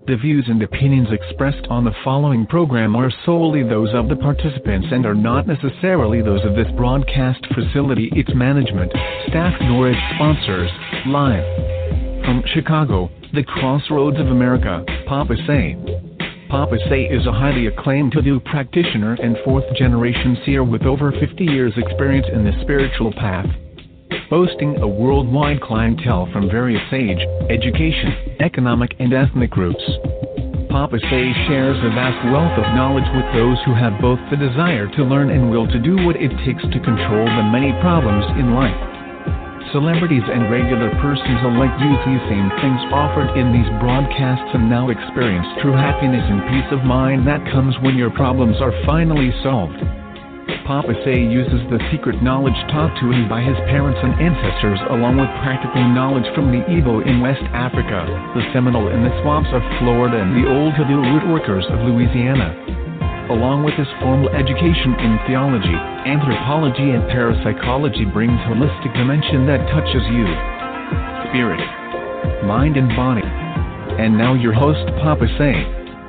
The views and opinions expressed on the following program are solely those of the participants and are not necessarily those of this broadcast facility, its management, staff, nor its sponsors. Live from Chicago, the crossroads of America, Papa Say. Papa Say is a highly acclaimed hoodoo practitioner and fourth-generation seer with over 50 years' experience in the spiritual path. Boasting a worldwide clientele from various age, education, economic, and ethnic groups. Papa Say shares a vast wealth of knowledge with those who have both the desire to learn and will to do what it takes to control the many problems in life. Celebrities and regular persons alike use these same things offered in these broadcasts and now experience true happiness and peace of mind that comes when your problems are finally solved. Papa Say uses the secret knowledge taught to him by his parents and ancestors along with practical knowledge from the Igbo in West Africa, the Seminole in the swamps of Florida, and the old hoodoo root workers of Louisiana. Along with his formal education in theology, anthropology, and parapsychology brings holistic dimension that touches you. Spirit, mind, and body. And now your host, Papa Say.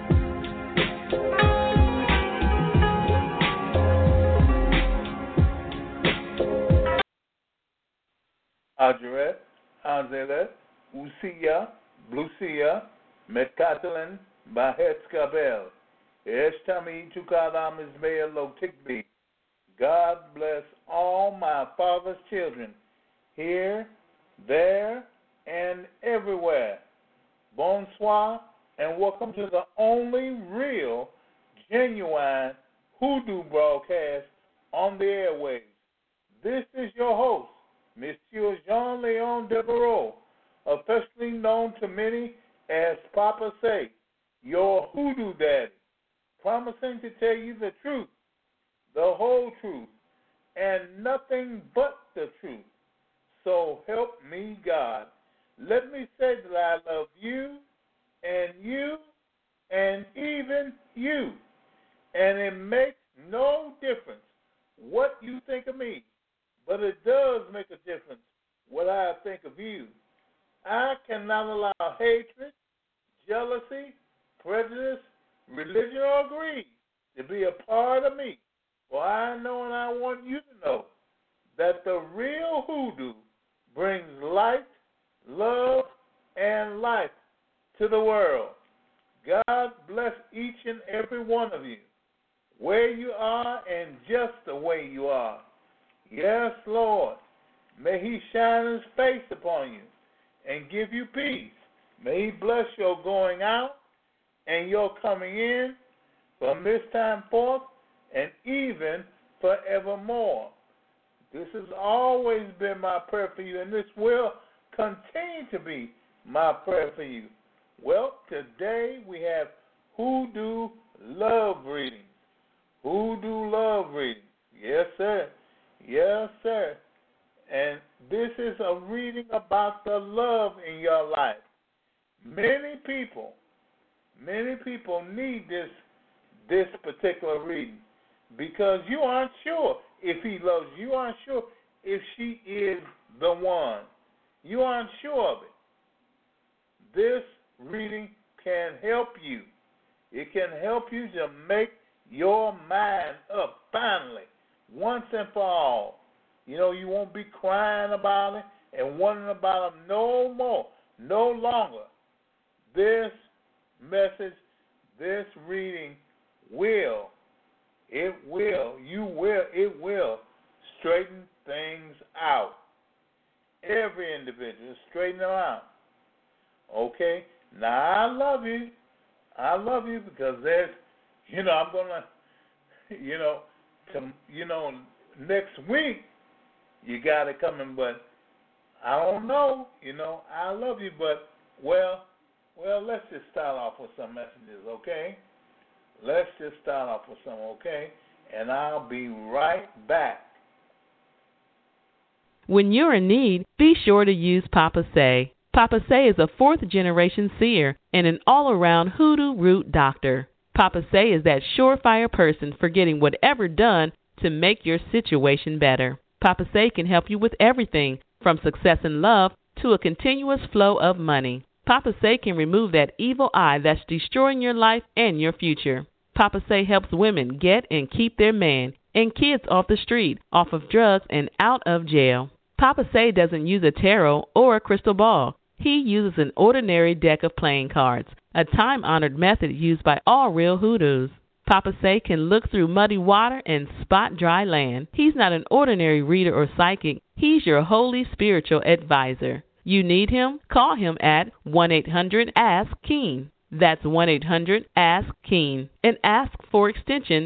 Adjuret, Anzelet, Usia, Blusia, Metkatalan, Bahetskabel, Eshtami Tukadam Ismail Lotikbi. God bless all my father's children, here, there, and everywhere. Bonsoir, and welcome to the only real, genuine hoodoo broadcast on the airwaves. This is your host, Monsieur Jean-Leon Devereaux, officially known to many as Papa Say, your hoodoo daddy, promising to tell you the truth, the whole truth, and nothing but the truth. So help me God. Let me say that I love you, and even you. And it makes no difference what you think of me. But it does make a difference what I think of you. I cannot allow hatred, jealousy, prejudice, religion, or greed to be a part of me. For I know and I want you to know that the real hoodoo brings light, love, and life to the world. God bless each and every one of you, where you are and just the way you are. Yes, Lord. May he shine his face upon you and give you peace. May he bless your going out and your coming in from this time forth and even forevermore. This has always been my prayer for you, and this will continue to be my prayer for you. Well, today we have Hoodoo Love Readings. Hoodoo Love Readings. Yes, sir. Yes, sir. And this is a reading about the love in your life. Many people need this particular reading because you aren't sure if he loves you. You aren't sure if she is the one. You aren't sure of it. This reading can help you. It can help you to make your mind up finally. Once and for all. You know, you won't be crying about it and wondering about it no more, no longer. This message, this reading will straighten things out. Every individual, straighten them out. Okay? Now, I love you. I love you because there's, I'm going to, next week you got it coming, but I don't know, I love you, but, well, let's just start off with some messages, okay? Let's just start off with some, okay? And I'll be right back. When you're in need, be sure to use Papa Say. Papa Say is a fourth-generation seer and an all-around hoodoo root doctor. Papa Say is that surefire person for getting whatever done to make your situation better. Papa Say can help you with everything from success in love to a continuous flow of money. Papa Say can remove that evil eye that's destroying your life and your future. Papa Say helps women get and keep their man and kids off the street, off of drugs, and out of jail. Papa Say doesn't use a tarot or a crystal ball. He uses an ordinary deck of playing cards, a time-honored method used by all real hoodoos. Papa Say can look through muddy water and spot dry land. He's not an ordinary reader or psychic. He's your holy spiritual advisor. You need him? Call him at 1-800-ASK-KEEN. That's 1-800-ASK-KEEN. And ask for extension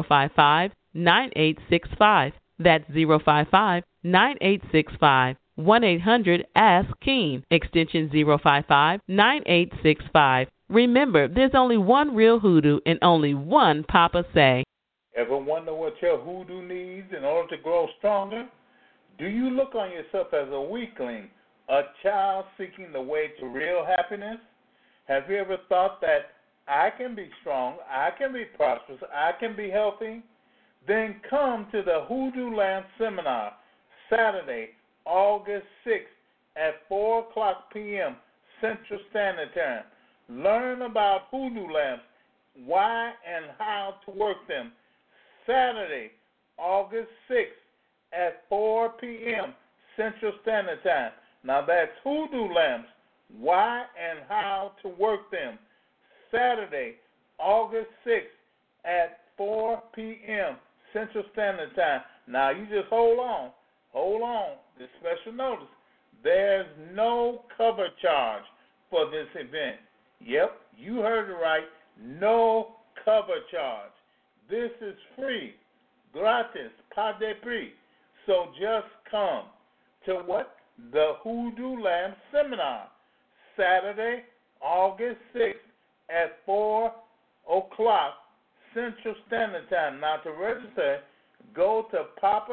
055-9865. That's 055-9865. 1-800-ASK-KEEN. Extension 055-9865. Remember, there's only one real hoodoo and only one Papa Say. Ever wonder what your hoodoo needs in order to grow stronger? Do you look on yourself as a weakling, a child seeking the way to real happiness? Have you ever thought that I can be strong, I can be prosperous, I can be healthy? Then come to the Hoodoo Lamp Seminar, Saturday, August 6th at 4 p.m. Central Standard Time. Learn about hoodoo lamps, why and how to work them. Saturday, August 6th at 4 p.m. Central Standard Time. Now that's hoodoo lamps, why and how to work them. Saturday, August 6th at 4 p.m. Central Standard Time. Now you just hold on. This special notice. There's no cover charge for this event. Yep, you heard it right. No cover charge. This is free, gratis, pas de prix. So just come to what? The Hoodoo Lamp Seminar, Saturday, August 6th at 4 Central Standard Time. Now to register, go to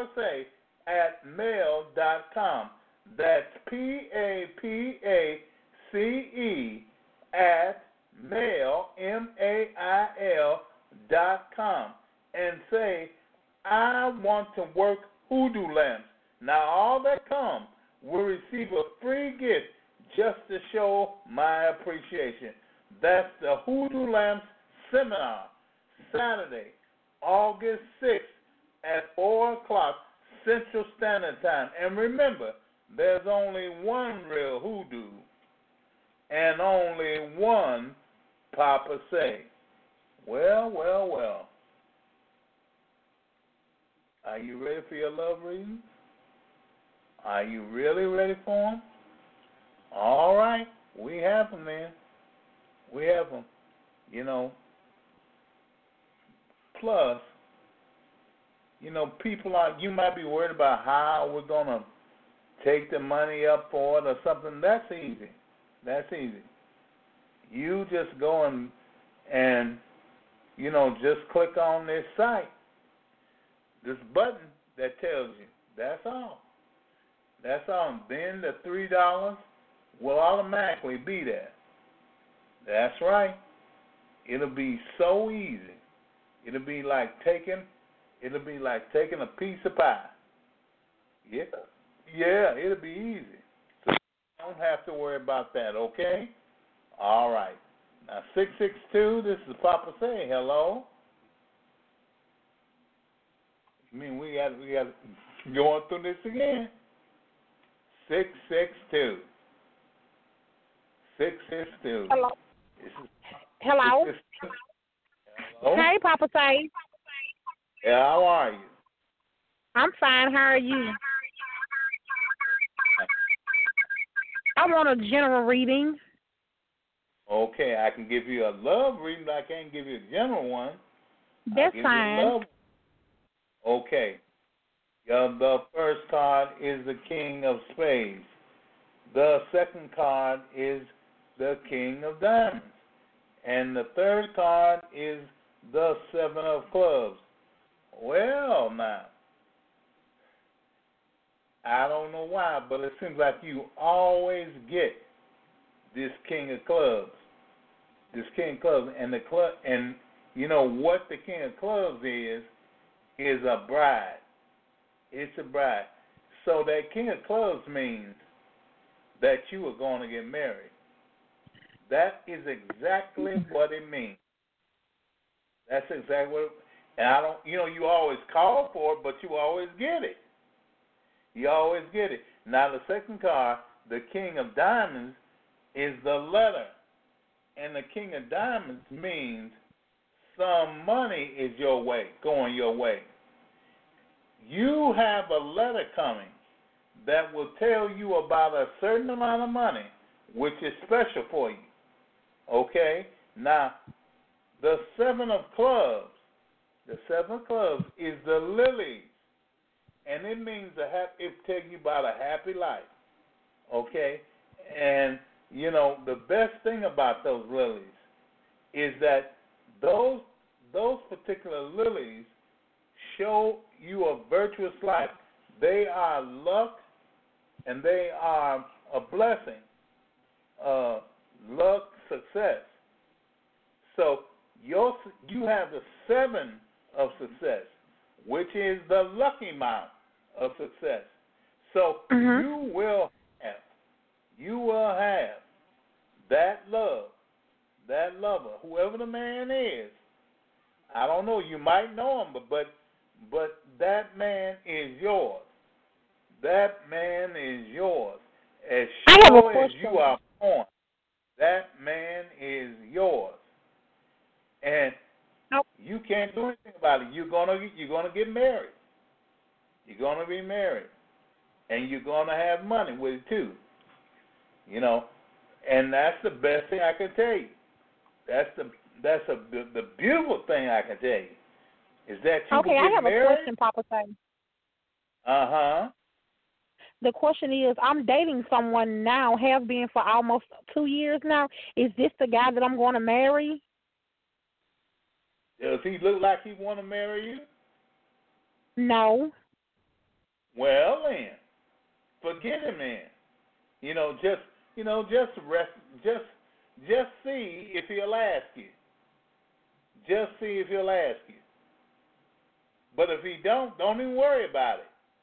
papace@mail.com. That's PAPACE @mail, MAIL.com, and say, I want to work hoodoo lamps. Now all that come will receive a free gift just to show my appreciation. That's the Hoodoo Lamps Seminar, Saturday, August 6th at 4 Central Standard Time. And remember, there's only one real hoodoo and only one Papa Say. Well. Are you ready for your love reading? Are you really ready for them? All right. We have them, man. We have them. Plus, people you might be worried about how we're going to take the money up for it or something. That's easy. You just go and just click on this site, this button that tells you. That's all. And then the $3 will automatically be there. That's right. It'll be so easy. It'll be like taking a piece of pie. Yeah, it'll be easy. So you don't have to worry about that, okay? All right. Now 662, this is Papa Say. Hello. You mean we got to go on through this again? 662. Hello. Hello. 662. Hello. Hey, Papa Say. Yeah, how are you? I'm fine. How are you? I want a general reading. Okay, I can give you a love reading, but I can't give you a general one. That's fine. Okay. The first card is the King of Spades. The second card is the King of Diamonds. And the third card is the Seven of Clubs. Well, now, I don't know why, but it seems like you always get this King of Clubs. And the club, and you know what the King of Clubs is a bride. It's a bride. So that King of Clubs means that you are going to get married. That is exactly what it means. That's exactly what. And I don't, you always call for it, but you always get it. You always get it. Now the second card, the King of Diamonds, is the letter, and the King of Diamonds means some money is going your way. You have a letter coming that will tell you about a certain amount of money, which is special for you. Okay? Now, the Seven of Clubs is the lilies, and it means it tells you about a happy life. Okay? And, the best thing about those lilies is that those particular lilies show you a virtuous life. They are luck, and they are a blessing. Luck, success. So you have the 7 of success, which is the lucky amount of success. So you will have that love, that lover, whoever the man is. I don't know. You might know him, but that man is yours. That man is yours. As sure as you are born, that man is yours. And you can't do anything about it. You're gonna get married. You're gonna be married, and you're gonna have money with it too. And that's the best thing I can tell you. That's the beautiful thing I can tell you is that you will get married. Okay, I have a question, Papa Say. The question is, I'm dating someone now, have been for almost 2 years now. Is this the guy that I'm going to marry? Does he look like he want to marry you? No. Well, then, forget him then. Just rest. Just see if he'll ask you. Just see if he'll ask you. But if he don't even worry about it.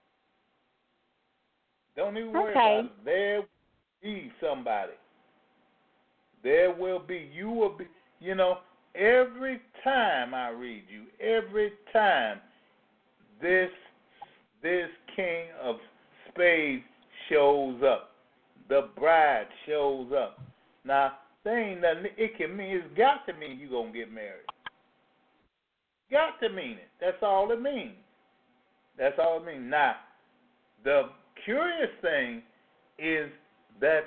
Don't even worry about it. There will be somebody. There will be. You will be. Every time I read you, every time this King of Spades shows up, the bride shows up. Now, there ain't nothing it can mean. It's got to mean you're going to get married. Got to mean it. That's all it means. That's all it means. Now, the curious thing is that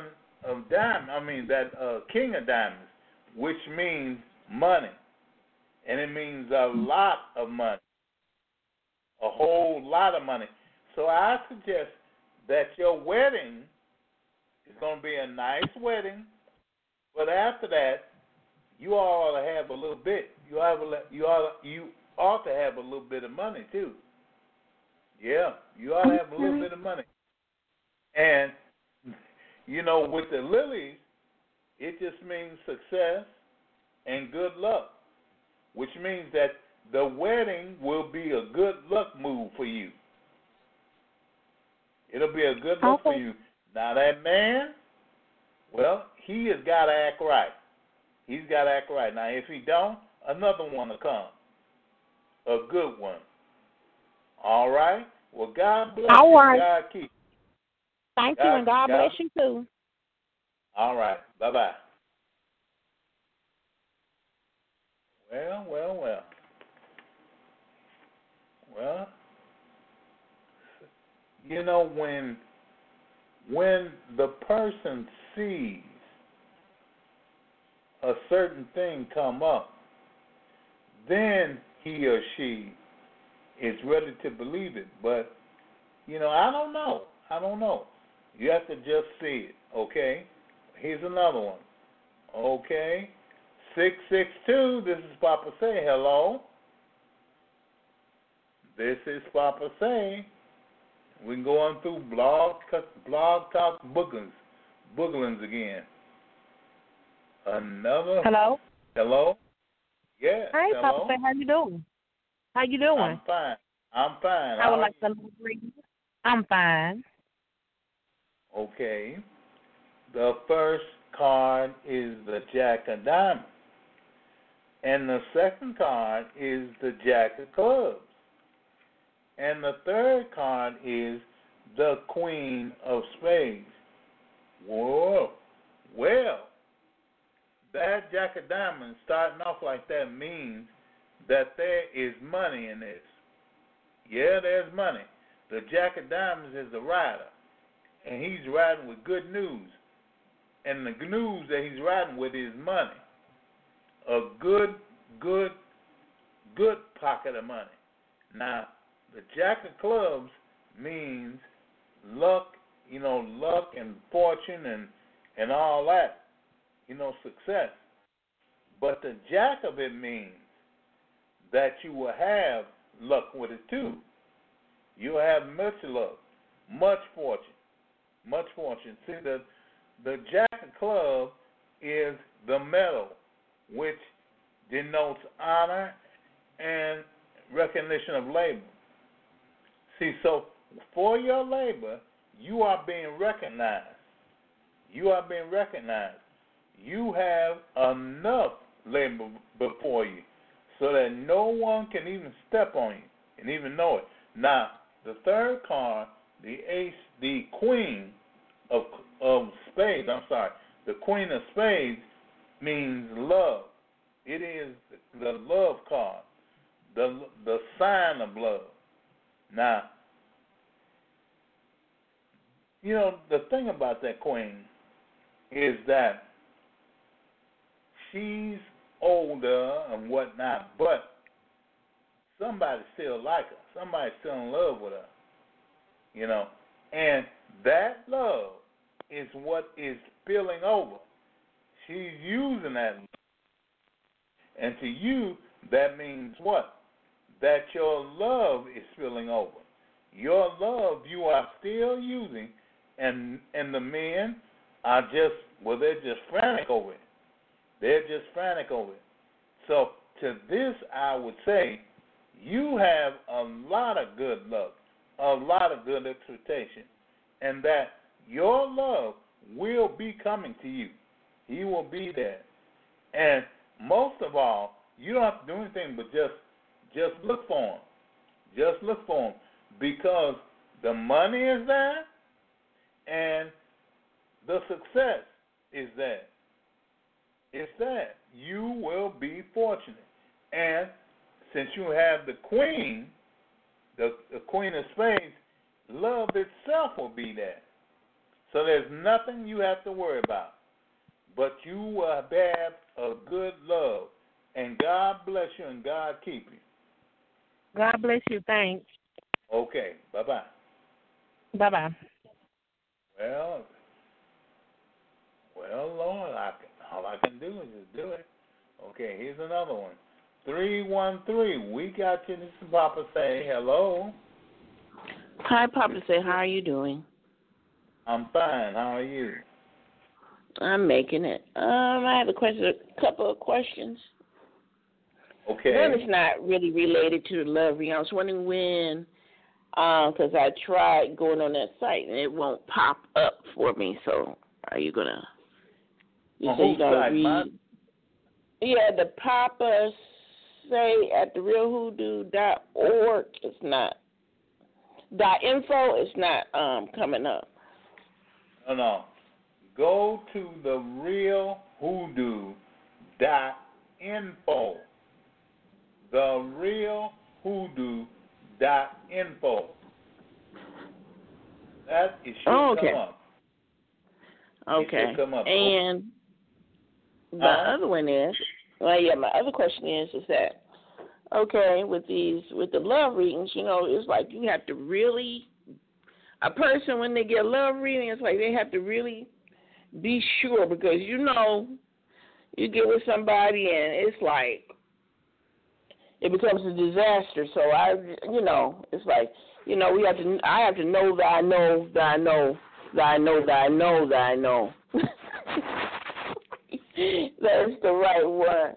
that King of Diamonds, which means money. And it means a lot of money. A whole lot of money. So I suggest that your wedding is going to be a nice wedding, but after that, you all ought to have a little bit. You ought to have a little bit of money too. Yeah, you ought to have a little bit of money. And with the lilies, it just means success and good luck, which means that the wedding will be a good luck move for you. It'll be a good luck for you. Now that man, well, he has got to act right. He's got to act right. Now if he don't, another one will come. A good one. All right? Well, God bless you. God keep you. Thank you, and God bless you too. All right. Bye-bye. Well. When the person sees a certain thing come up, then he or she is ready to believe it. But, I don't know. You have to just see it, okay? Here's another one. Okay. 662, this is Papa Say. Hello. This is Papa Say. We're going through blog talk booglins again. Another. Hello. Hello. Yeah. Hey, hello. Papa Say, how you doing? How you doing? I'm fine. I would like to read. I'm fine. Okay. The first card is the Jack of Diamonds. And the second card is the Jack of Clubs. And the third card is the Queen of Spades. Whoa. Well, that Jack of Diamonds starting off like that means that there is money in this. Yeah, there's money. The Jack of Diamonds is the rider, and he's riding with good news. And the news that he's riding with is money. A good pocket of money. Now, the Jack of Clubs means luck, luck and fortune and all that, success. But the Jack of it means that you will have luck with it too. You'll have much luck, much fortune. See, the Jack of Clubs is the medal, which denotes honor and recognition of labor. See, so for your labor, you are being recognized. You have enough labor before you so that no one can even step on you and even know it. Now, the third card, the ace, the Queen of Spades, the Queen of Spades means love. It is the love card, the sign of love. Now, the thing about that queen is that she's older and whatnot, but somebody still like her. Somebody's still in love with her, And that love is what is spilling over. She's using that love. And to you, that means what? That your love is spilling over. Your love you are still using, and the men are they're just frantic over it. So to this, I would say, you have a lot of good luck, a lot of good expectation, and that your love will be coming to you. He will be there. And most of all, you don't have to do anything but just look for him. Just look for him, because the money is there and the success is there. It's there. You will be fortunate. And since you have the Queen, the Queen of Spades, love itself will be there. So there's nothing you have to worry about. But you will have a good love. And God bless you and God keep you. God bless you. Thanks. Okay. Bye-bye. Bye-bye. Well, Lord, all I can do is just do it. Okay, here's another one. 313, we got you. This is Papa Say. Hello. Hi, Papa Say. How are you doing? I'm fine. How are you? I'm making it. I have a couple of questions. Okay. One is not really related to the love reading. I was wondering when, because I tried going on that site and it won't pop up for me. So, are you gonna? You say you're gonna read? Yeah, the Papa Say at therealhoodoo.org. It's not. .info. It's not coming up. No. Go to therealhoodoo.info. Therealhoodoo.info. That it should come up. Okay. It should come up. And the other one is, my other question is that, okay, with the love readings, it's like you have to really, a person when they get a love reading, it's like they have to really be sure, because you get with somebody and it's like it becomes a disaster. So it's like, I have to know that I know that I know that I know that I know that I know. That's the right one.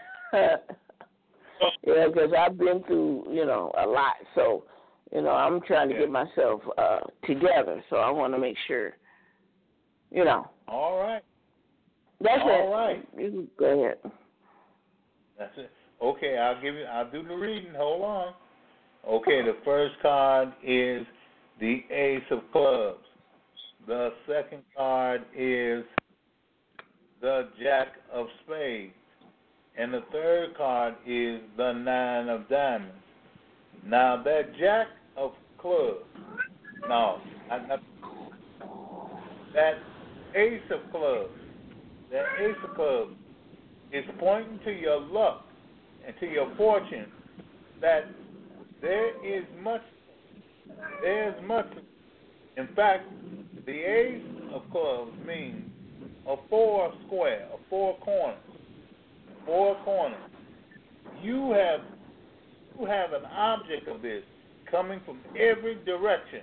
Because I've been through, a lot. So, I'm trying to get myself together. So I want to make sure, All right. That's All it. right. You can go ahead. That's it. Okay, I'll do the reading. Hold on. Okay, the first card is the Ace of Clubs. The second card is the Jack of Spades. And the third card is the Nine of Diamonds. Now, that Jack of Clubs, that Ace of Clubs, is pointing to your luck and to your fortune that there's much. In fact, the Ace of Clubs means a four square, a four corners. You have an object of this coming from every direction.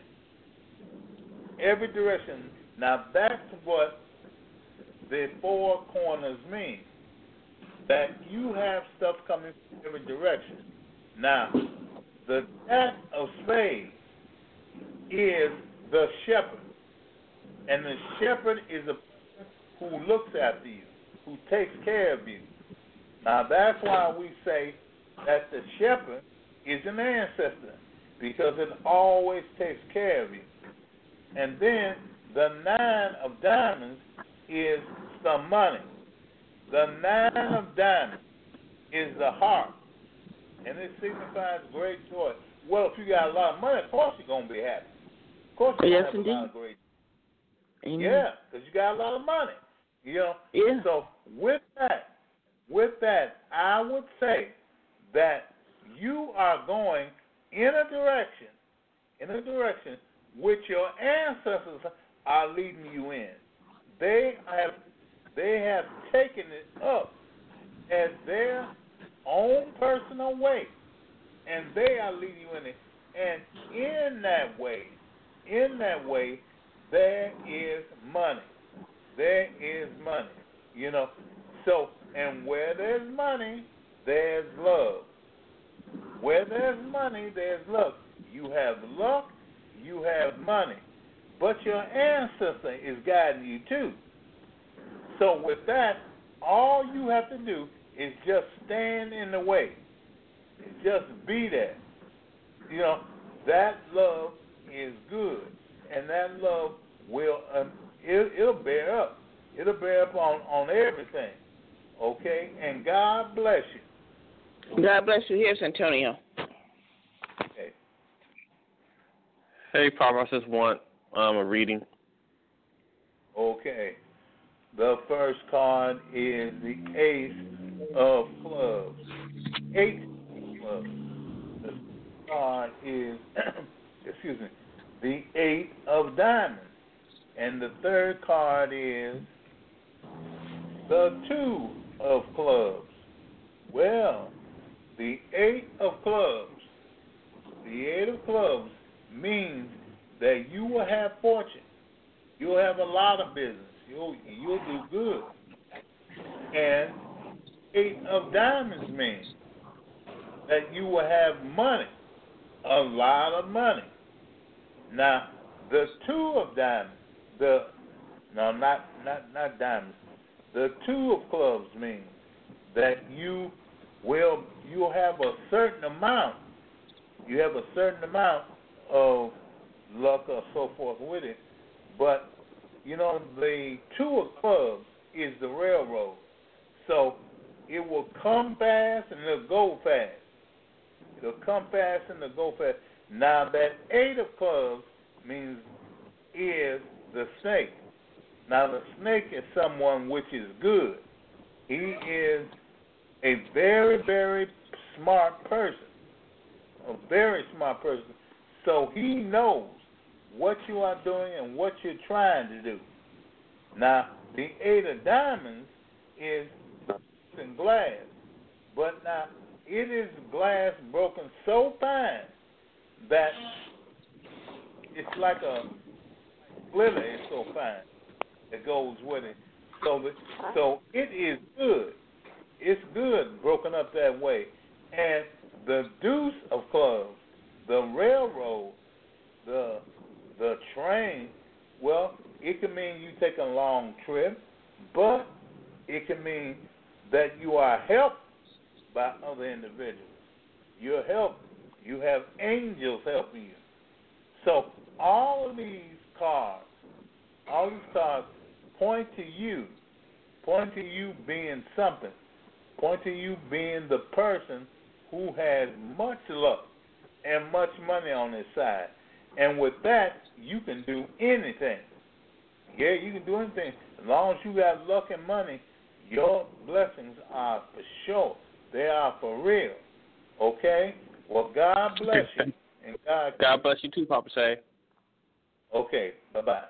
Now that's what the four corners mean. That you have stuff coming from every direction. Now, the Jack of Spades is the shepherd. And the shepherd is a person who looks after you, who takes care of you. Now, that's why we say that the shepherd is an ancestor, because it always takes care of you. And then the Nine of Diamonds is some money. The Nine of Diamonds is the heart, and it signifies great joy. Well, if you got a lot of money, of course you're going to be happy. Of course you're going to have a lot of great joy. Yeah, because you got a lot of money. You know? Yeah. So with that, I would say that you are going in a direction which your ancestors are leading you in. They have taken it up as their own personal way, and they are leading you in it. And in that way, there is money. You know. So, and where there's money, there's love. Where there's money, there's love. You have luck, you have money, but your ancestor is guiding you too. So with that, all you have to do is just stand in the way. Just be there. You know, that love is good, and that love will it'll bear up. It'll bear up on everything. Okay? And God bless you. God bless you. Here's Antonio. Okay. Hey, Papa, I just want a reading. Okay. The first card is the Ace of Clubs. Eight clubs. The card is, the Eight of Diamonds. And the third card is the Two of Clubs. Well, the Eight of Clubs. The Eight of Clubs means that you will have fortune. You'll have a lot of business. You'll do good. And Eight of Diamonds means that you will have money, a lot of money. Now, the Two of Diamonds, not diamonds. The Two of Clubs means that you'll have a certain amount. You have a certain amount of luck or so forth with it, but you know, the Two of Clubs is the railroad. So it will come fast and it'll go fast. It'll come fast and it'll go fast. Now that Eight of Clubs is the snake. Now the snake is someone which is good. He is a very, very smart person. A very smart person. So he knows what you are doing and what you're trying to do. Now, the Eight of Diamonds is in glass, but now it is glass broken so fine that it's like a glitter. It's so fine that goes with it. So it is good. It's good broken up that way. And the Deuce of Clubs, the railroad, the train, well, it can mean you take a long trip, but It can mean that you are helped by other individuals. You're helped. You have angels helping you. So all of these cards point to you being something, point to you being the person who has much luck and much money on his side. And with that, you can do anything. Yeah, you can do anything. As long as you got luck and money, your blessings are for sure. They are for real. Okay? Well, God bless you. And God bless you too, Papa Say. Okay, bye-bye.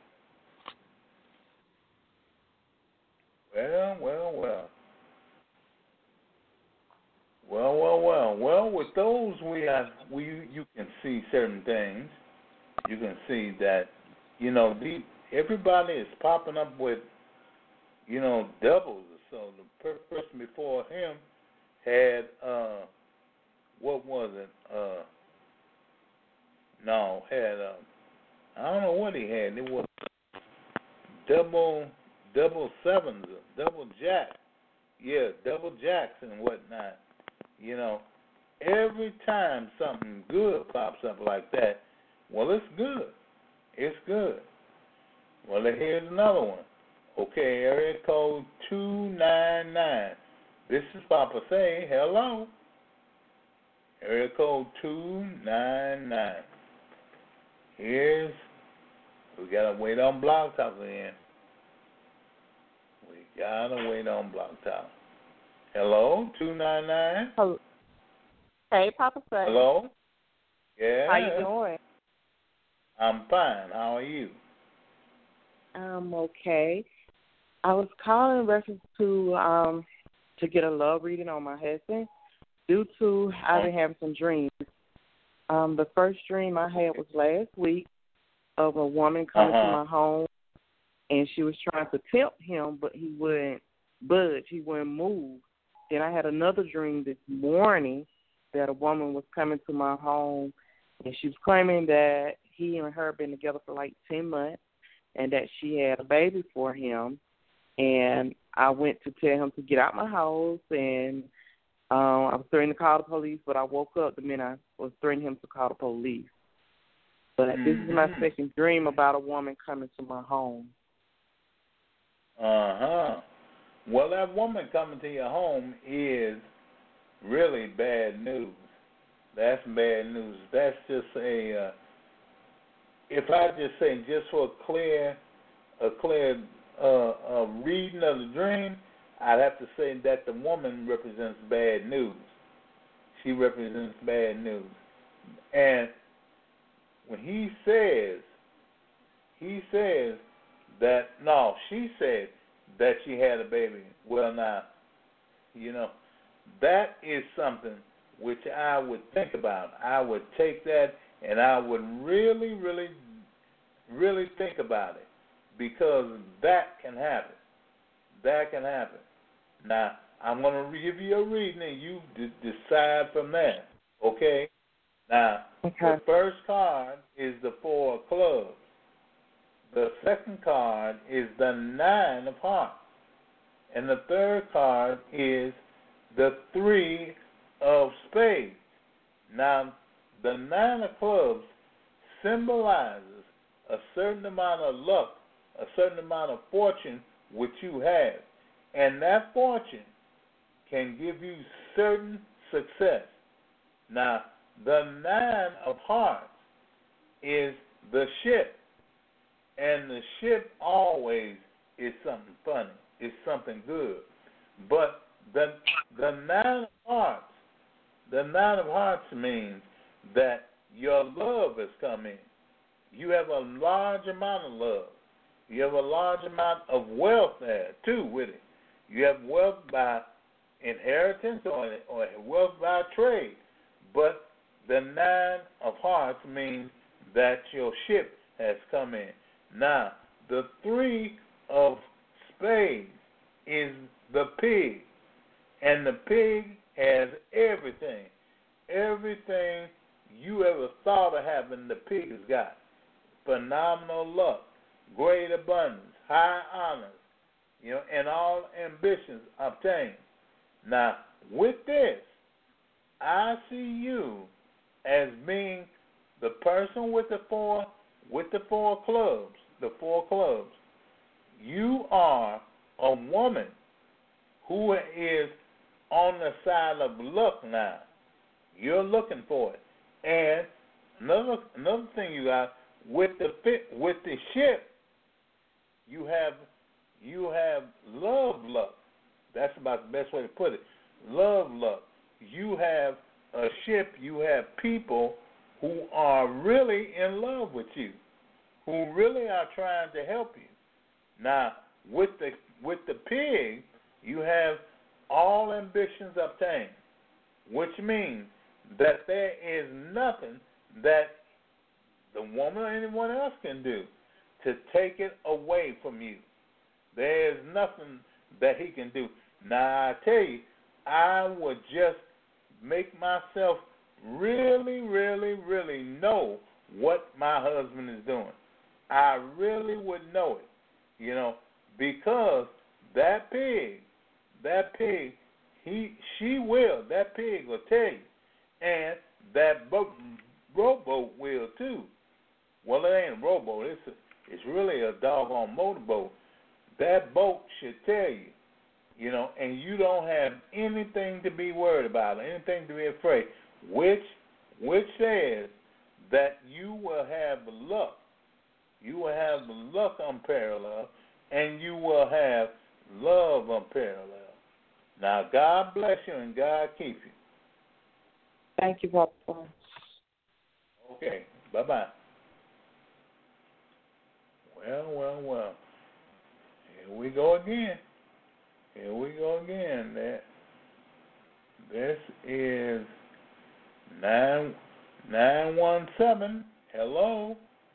Well, with those you can see certain things. You can see that, everybody is popping up with, doubles or so. The person before him had, what was it? I don't know what he had. It was double sevens, double jack. Yeah, double jacks and whatnot. Every time something good pops up like that, well, it's good. It's good. Well, here's another one. Okay, area code 299. This is Papa Say. Hello. Area code 299. We got to wait on Blog Talk again. We got to wait on Blog Talk. Hello, 299. Hello. Hey, Papa Say. Hello. Yeah. How you doing? I'm fine. How are you? I'm okay. I was calling in reference to get a love reading on my husband due to I've been having some dreams. The first dream I had was last week of a woman coming to my home, and she was trying to tempt him, but he wouldn't budge. He wouldn't move. Then I had another dream this morning that a woman was coming to my home, and she was claiming that he and her had been together for like 10 months and that she had a baby for him. And I went to tell him to get out my house, and I was threatening to call the police, but I woke up the minute I was threatening him to call the police. But this is my second dream about a woman coming to my home. Well, that woman coming to your home is really bad news. That's bad news. That's just if I just say just for a clear reading of the dream, I'd have to say that the woman represents bad news. She represents bad news. And when he says that, no, she said that she had a baby. Well, now, that is something which I would think about. I would take that and I would really, really, really think about it, because that can happen. That can happen. Now, I'm going to give you a reading and you decide from that, okay? Now, the first card is the 4 of clubs. The second card is the 9 of hearts. And the third card is the 3 of spades. Now, the 9 of clubs symbolizes a certain amount of luck, a certain amount of fortune which you have. And that fortune can give you certain success. Now, the 9 of hearts is the ship. And the ship always is something funny. It's something good. But the 9 of hearts means that your love has come in. You have a large amount of love. You have a large amount of wealth there, too, with it. You have wealth by inheritance or wealth by trade. But the 9 of hearts means that your ship has come in. Now, the 3 of spades is the pig. And the pig has everything. Everything you ever thought of having, the pig has got. Phenomenal luck, great abundance, high honors, and all ambitions obtained. Now, with this, I see you as being the person with the four clubs. The four clubs. You are a woman who is on the side of luck now. You're looking for it. And another thing you got with the ship, you have love luck. That's about the best way to put it. Love luck. You have a ship. You have people who are really in love with you, who really are trying to help you. Now, with the pig, you have all ambitions obtained, which means that there is nothing that the woman or anyone else can do to take it away from you. There is nothing that he can do. Now, I tell you, I would just make myself really, really, really know what my husband is doing. I really would know it, because that pig, that pig will tell you. And that rowboat will too. Well, it ain't a rowboat. It's really a doggone motorboat. That boat should tell you, and you don't have anything to be worried about, anything to be afraid, which says that you will have luck. You will have luck unparalleled, and you will have love unparalleled. Now, God bless you and God keep you. Thank you, Papa. Okay, bye-bye. Well. Here we go again. This is 917. Hello.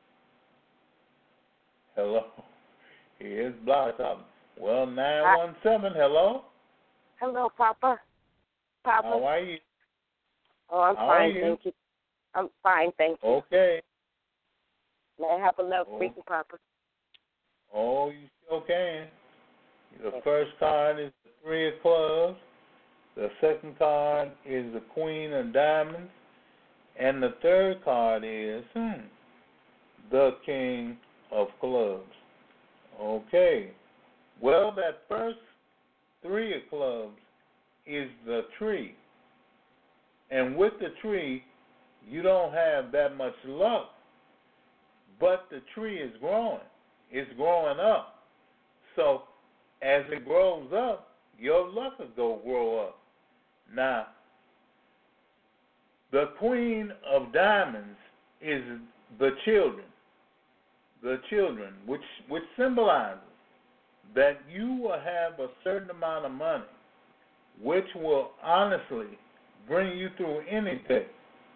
Here's Block Top. Well, 917. Hello. Hello, Papa. How are you? Oh, I'm fine, thank you. I'm fine, thank you. Okay. May I have a love reading, Papa? Oh, you sure can. The first card is the Three of Clubs. The second card is the Queen of Diamonds. And the third card is the King of Clubs. Okay. Well, that first Three of Clubs is the tree. And with the tree, you don't have that much luck. But the tree is growing. It's growing up. So as it grows up, your luck will grow up. Now, the Queen of Diamonds is the children. The children, which symbolizes that you will have a certain amount of money, which will honestly bring you through anything.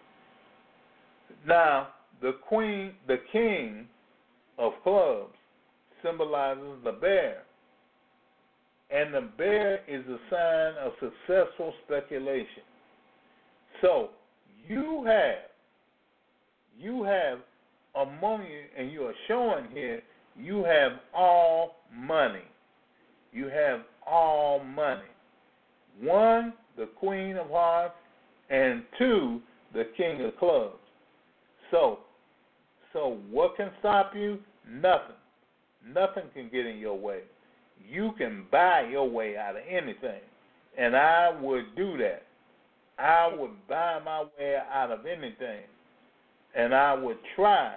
Now, the King of Clubs symbolizes the bear. And the bear is a sign of successful speculation. So you have among you, and you are showing here, you have all money. You have all money. 1, the Queen of Hearts, and 2, the King of Clubs. So what can stop you? Nothing. Nothing can get in your way. You can buy your way out of anything. And I would do that. I would buy my way out of anything. And I would try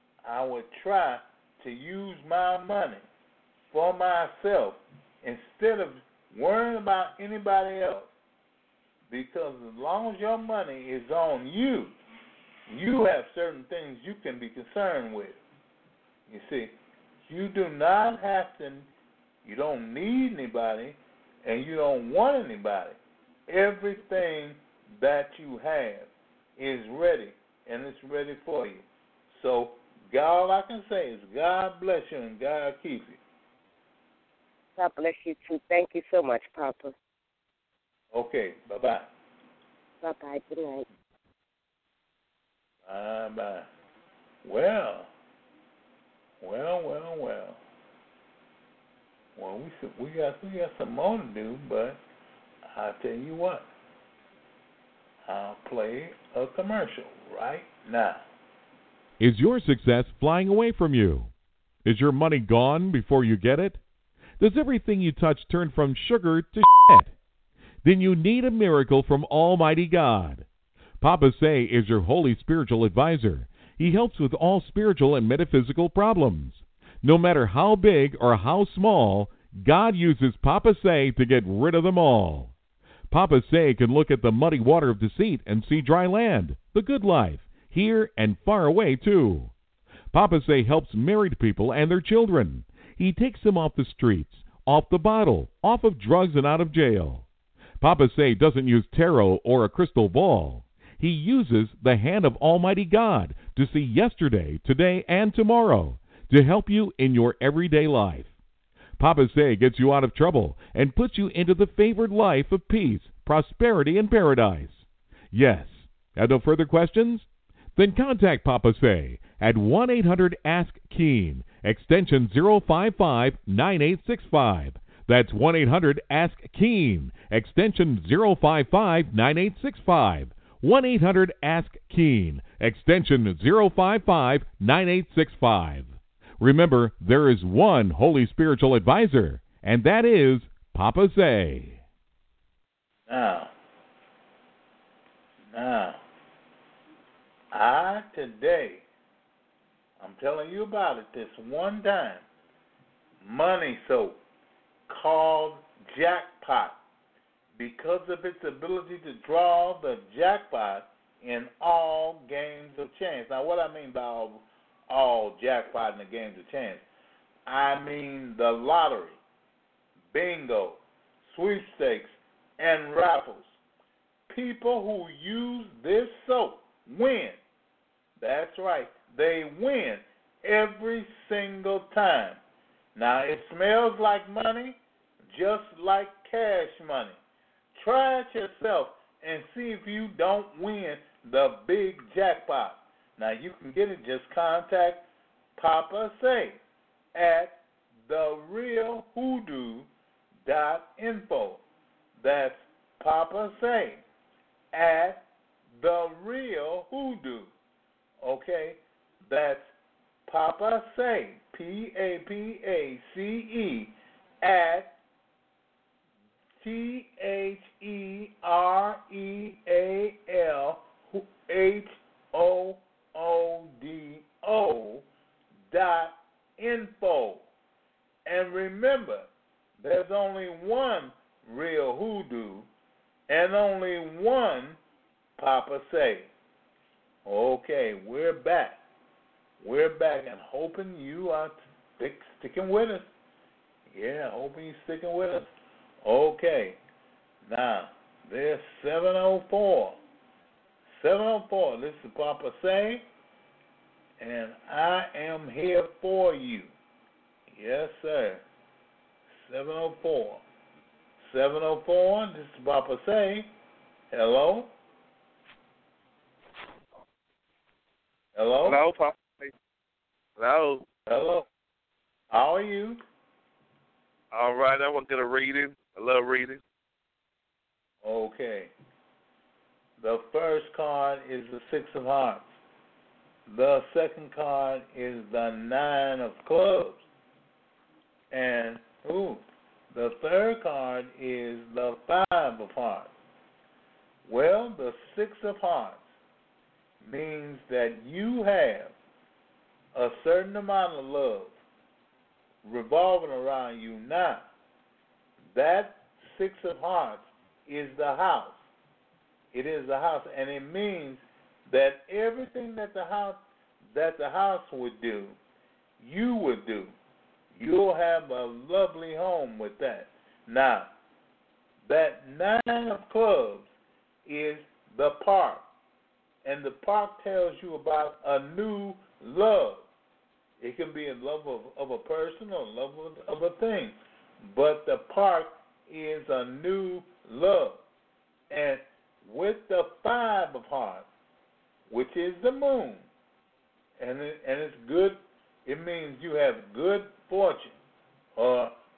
to use my money for myself instead of worrying about anybody else. Because as long as your money is on you, you have certain things you can be concerned with. You see, you do not have to, you don't need anybody, and you don't want anybody. Everything that you have is ready, and it's ready for you. So, all I can say is God bless you and God keep you. God bless you, too. Thank you so much, Papa. Okay, bye-bye. Bye-bye. Good night. Bye-bye. Well. Well, we got some more to do, but I'll tell you what. I'll play a commercial right now. Is your success flying away from you? Is your money gone before you get it? Does everything you touch turn from sugar to shit? Then you need a miracle from Almighty God. Papa Say is your holy spiritual advisor. He helps with all spiritual and metaphysical problems. No matter how big or how small, God uses Papa Say to get rid of them all. Papa Say can look at the muddy water of deceit and see dry land, the good life, here and far away too. Papa Say helps married people and their children. He takes them off the streets, off the bottle, off of drugs and out of jail. Papa Say doesn't use tarot or a crystal ball. He uses the hand of Almighty God to see yesterday, today, and tomorrow to help you in your everyday life. Papa Say gets you out of trouble and puts you into the favored life of peace, prosperity, and paradise. Yes. Have no further questions? Then contact Papa Say at 1-800-ASK-KEEN, extension 055-9865. That's 1-800-ASK-KEEN, extension 055-9865. 1-800-ASK-KEEN, extension 055-9865. Remember, there is one holy spiritual advisor, and that is Papa Say. Now, I'm telling you about it this one time, money soap called Jackpot, because of its ability to draw the jackpot in all games of chance. Now, what I mean by all jackpot in the games of chance, I mean the lottery, bingo, sweepstakes, and raffles. People who use this soap win. That's right. They win every single time. Now, it smells like money, just like cash money. Try it yourself and see if you don't win the big jackpot. Now, you can get it. Just contact Papa Say at therealhoodoo.info. That's Papa Say at therealhoodoo. Okay? That's Papa Say, P-A-P-A-C-E, at TherealHoodoo.info. And remember, there's only one real hoodoo and only one Papa Say. Okay, we're back. We're back and hoping you are sticking with us. Yeah, hoping you're sticking with us. Okay. Now, there's 704. 704. This is Papa Say, and I am here for you. Yes, sir. 704. 704. This is Papa Say. Hello? Hello? Hello, Papa. Hello. Hello. How are you? All right, I want to get a reading. I love reading. Okay. The first card is the Six of Hearts. The second card is the Nine of Clubs. And, the third card is the Five of Hearts. Well, the Six of Hearts means that you have a certain amount of love revolving around you now. That Six of Hearts is the house. It is the house, and it means that everything that the house would do, you would do. You'll have a lovely home with that. Now, that Nine of Clubs is the park, and the park tells you about a new love. It can be a love of a person or love of a thing, but the park is a new love. And with the Five of Hearts, which is the moon, and it's good, it means you have good fortune or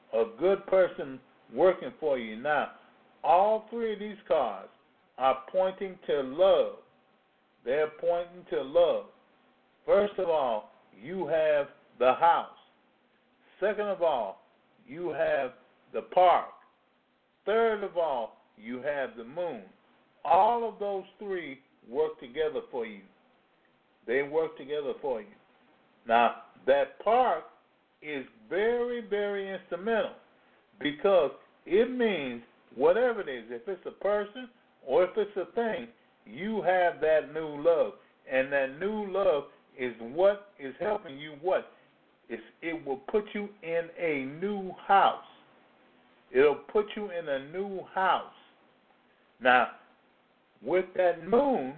a good person working for you. Now, all three of these cards are pointing to love. They're pointing to love. First of all, you have the house. Second of all, you have the park. Third of all, you have the moon. All of those three work together for you. They work together for you. Now, that park is very, very instrumental because it means whatever it is, if it's a person or if it's a thing, you have that new love. And that new love is what is helping you what? It will put you in a new house. It'll put you in a new house. Now, with that moon,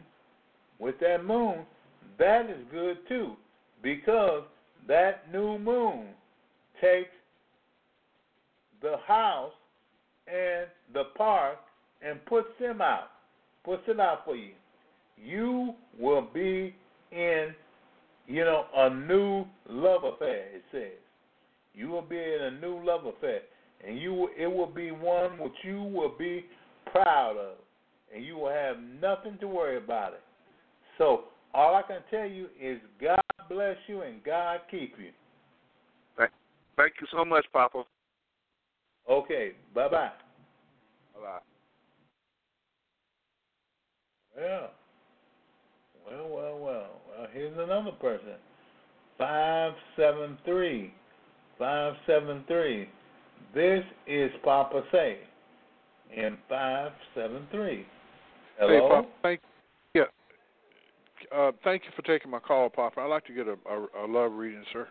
that is good too, because that new moon takes the house and the park and puts it out for you. You will be in, a new love affair, it says. You will be in a new love affair, and it will be one which you will be proud of, and you will have nothing to worry about it. So all I can tell you is God bless you and God keep you. Thank you so much, Papa. Okay, bye-bye. Bye-bye. Well, here's another person. 573. This is Papa Say in 573. Hello? Hey, Papa. Thank you for taking my call, Papa. I'd like to get a love reading, sir.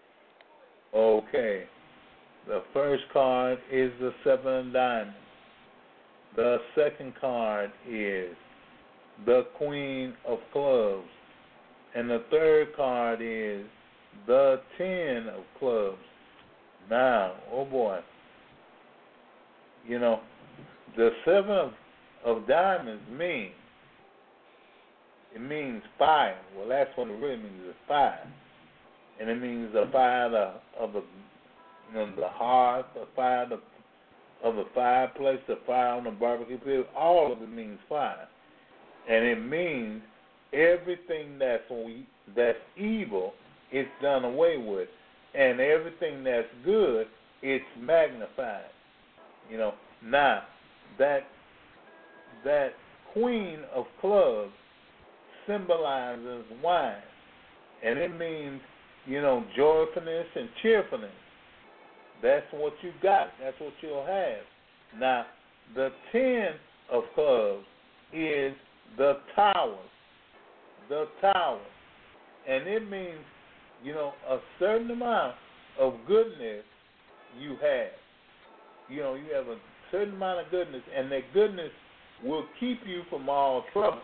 Okay. The first card is the Seven of Diamonds. The second card is the Queen of Clubs. And the third card is the Ten of Clubs. Now, oh boy, the Seven of Diamonds means fire. Well, that's what it really means, is fire. And it means the fire of the hearth, the fire of the fireplace, the fire on the barbecue pit. All of it means fire. And it means everything that's evil is done away with. And everything that's good, it's magnified. Now, that Queen of Clubs symbolizes wine. And it means, joyfulness and cheerfulness. That's what you got. That's what you'll have. Now, the Ten of Clubs is the Tower. The Tower. And it means, a certain amount of goodness you have. You have a certain amount of goodness, and that goodness will keep you from all trouble.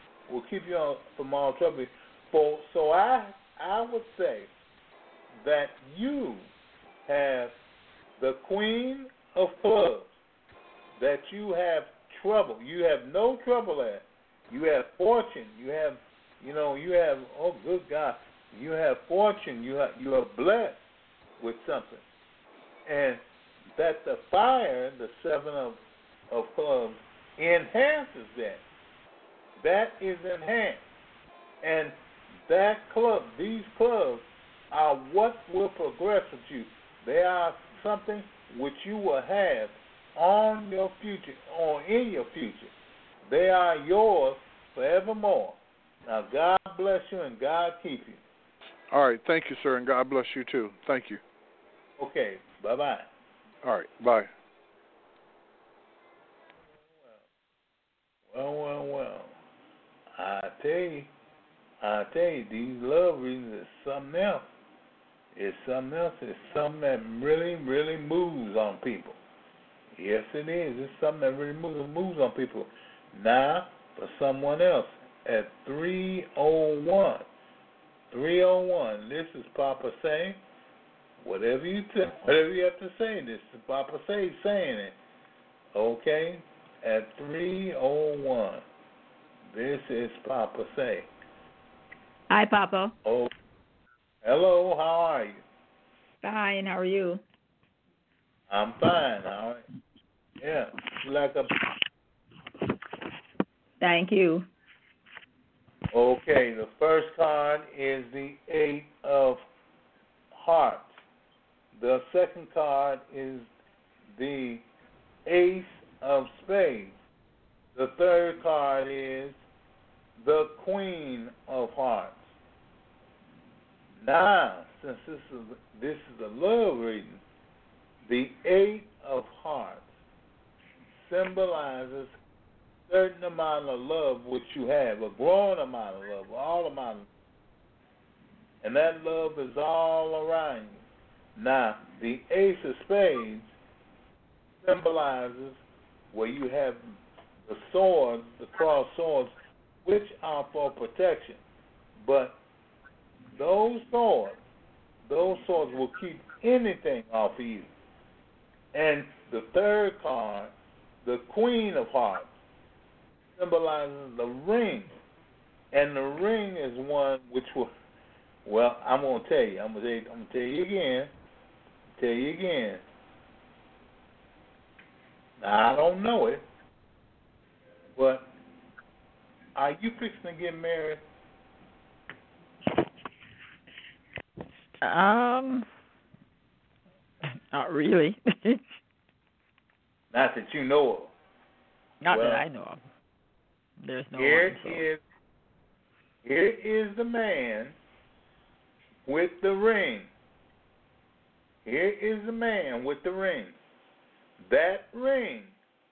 So I would say that you have the Queen of Clubs, that you have trouble. You have no trouble there. You have fortune. You have, oh, good God, you have fortune. You are blessed with something. And that the fire, the Seven of Clubs, enhances that. That is enhanced. And that club, these clubs, are what will progress with you. They are something which you will have on your future, or in your future. They are yours forevermore. Now, God bless you and God keep you. All right. Thank you, sir, and God bless you, too. Thank you. Okay. Bye-bye. All right. Bye. Well. I tell you, these love readings is something else. It's something else. It's something that really, really moves on people. Yes, it is. It's something that really moves on people. Now, for someone else, at 301, this is Papa Say. Whatever you have to say, this is Papa Say saying it. Okay? At 301, this is Papa Say. Hi, Papa. Oh, hello. How are you? Fine. How are you? I'm fine. All right. Yeah. Like a. Thank you. Okay. The first card is the 8 of Hearts. The second card is the Ace of Spades. The third card is the Queen of Hearts. Now, since this is a love reading, the 8 of Hearts symbolizes a certain amount of love which you have, a growing amount of love, all amount of love. And that love is all around you. Now, the Ace of Spades symbolizes where you have the swords, the crossed swords, which are for protection. But those swords will keep anything off of you. And the third card, the Queen of Hearts, symbolizes the ring. And the ring is one which will, well, I'm going to tell you. I'm going to tell you again. Now, I don't know it, but are you fixing to get married? Not really. Not that you know of. Not that I know of. There's no Here one. is the man with the ring. Here is the man with the ring. That ring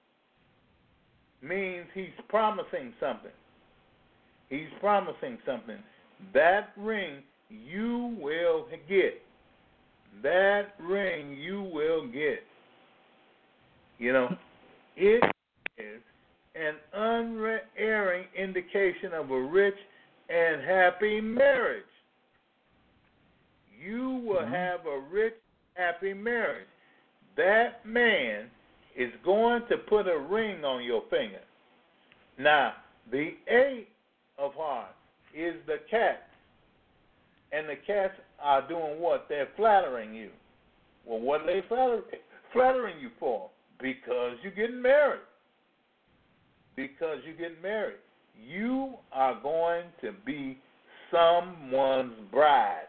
means he's promising something. He's promising something. That ring you will get. That ring you will get. You know, it is an unerring indication of a rich and happy marriage. You will have a rich, happy marriage. That man is going to put a ring on your finger. Now, the 8 of Hearts is the cat. And the cats are doing what? They're flattering you. Well, what are they flattering you for? Because you're getting married. Because you're getting married. You are going to be someone's bride.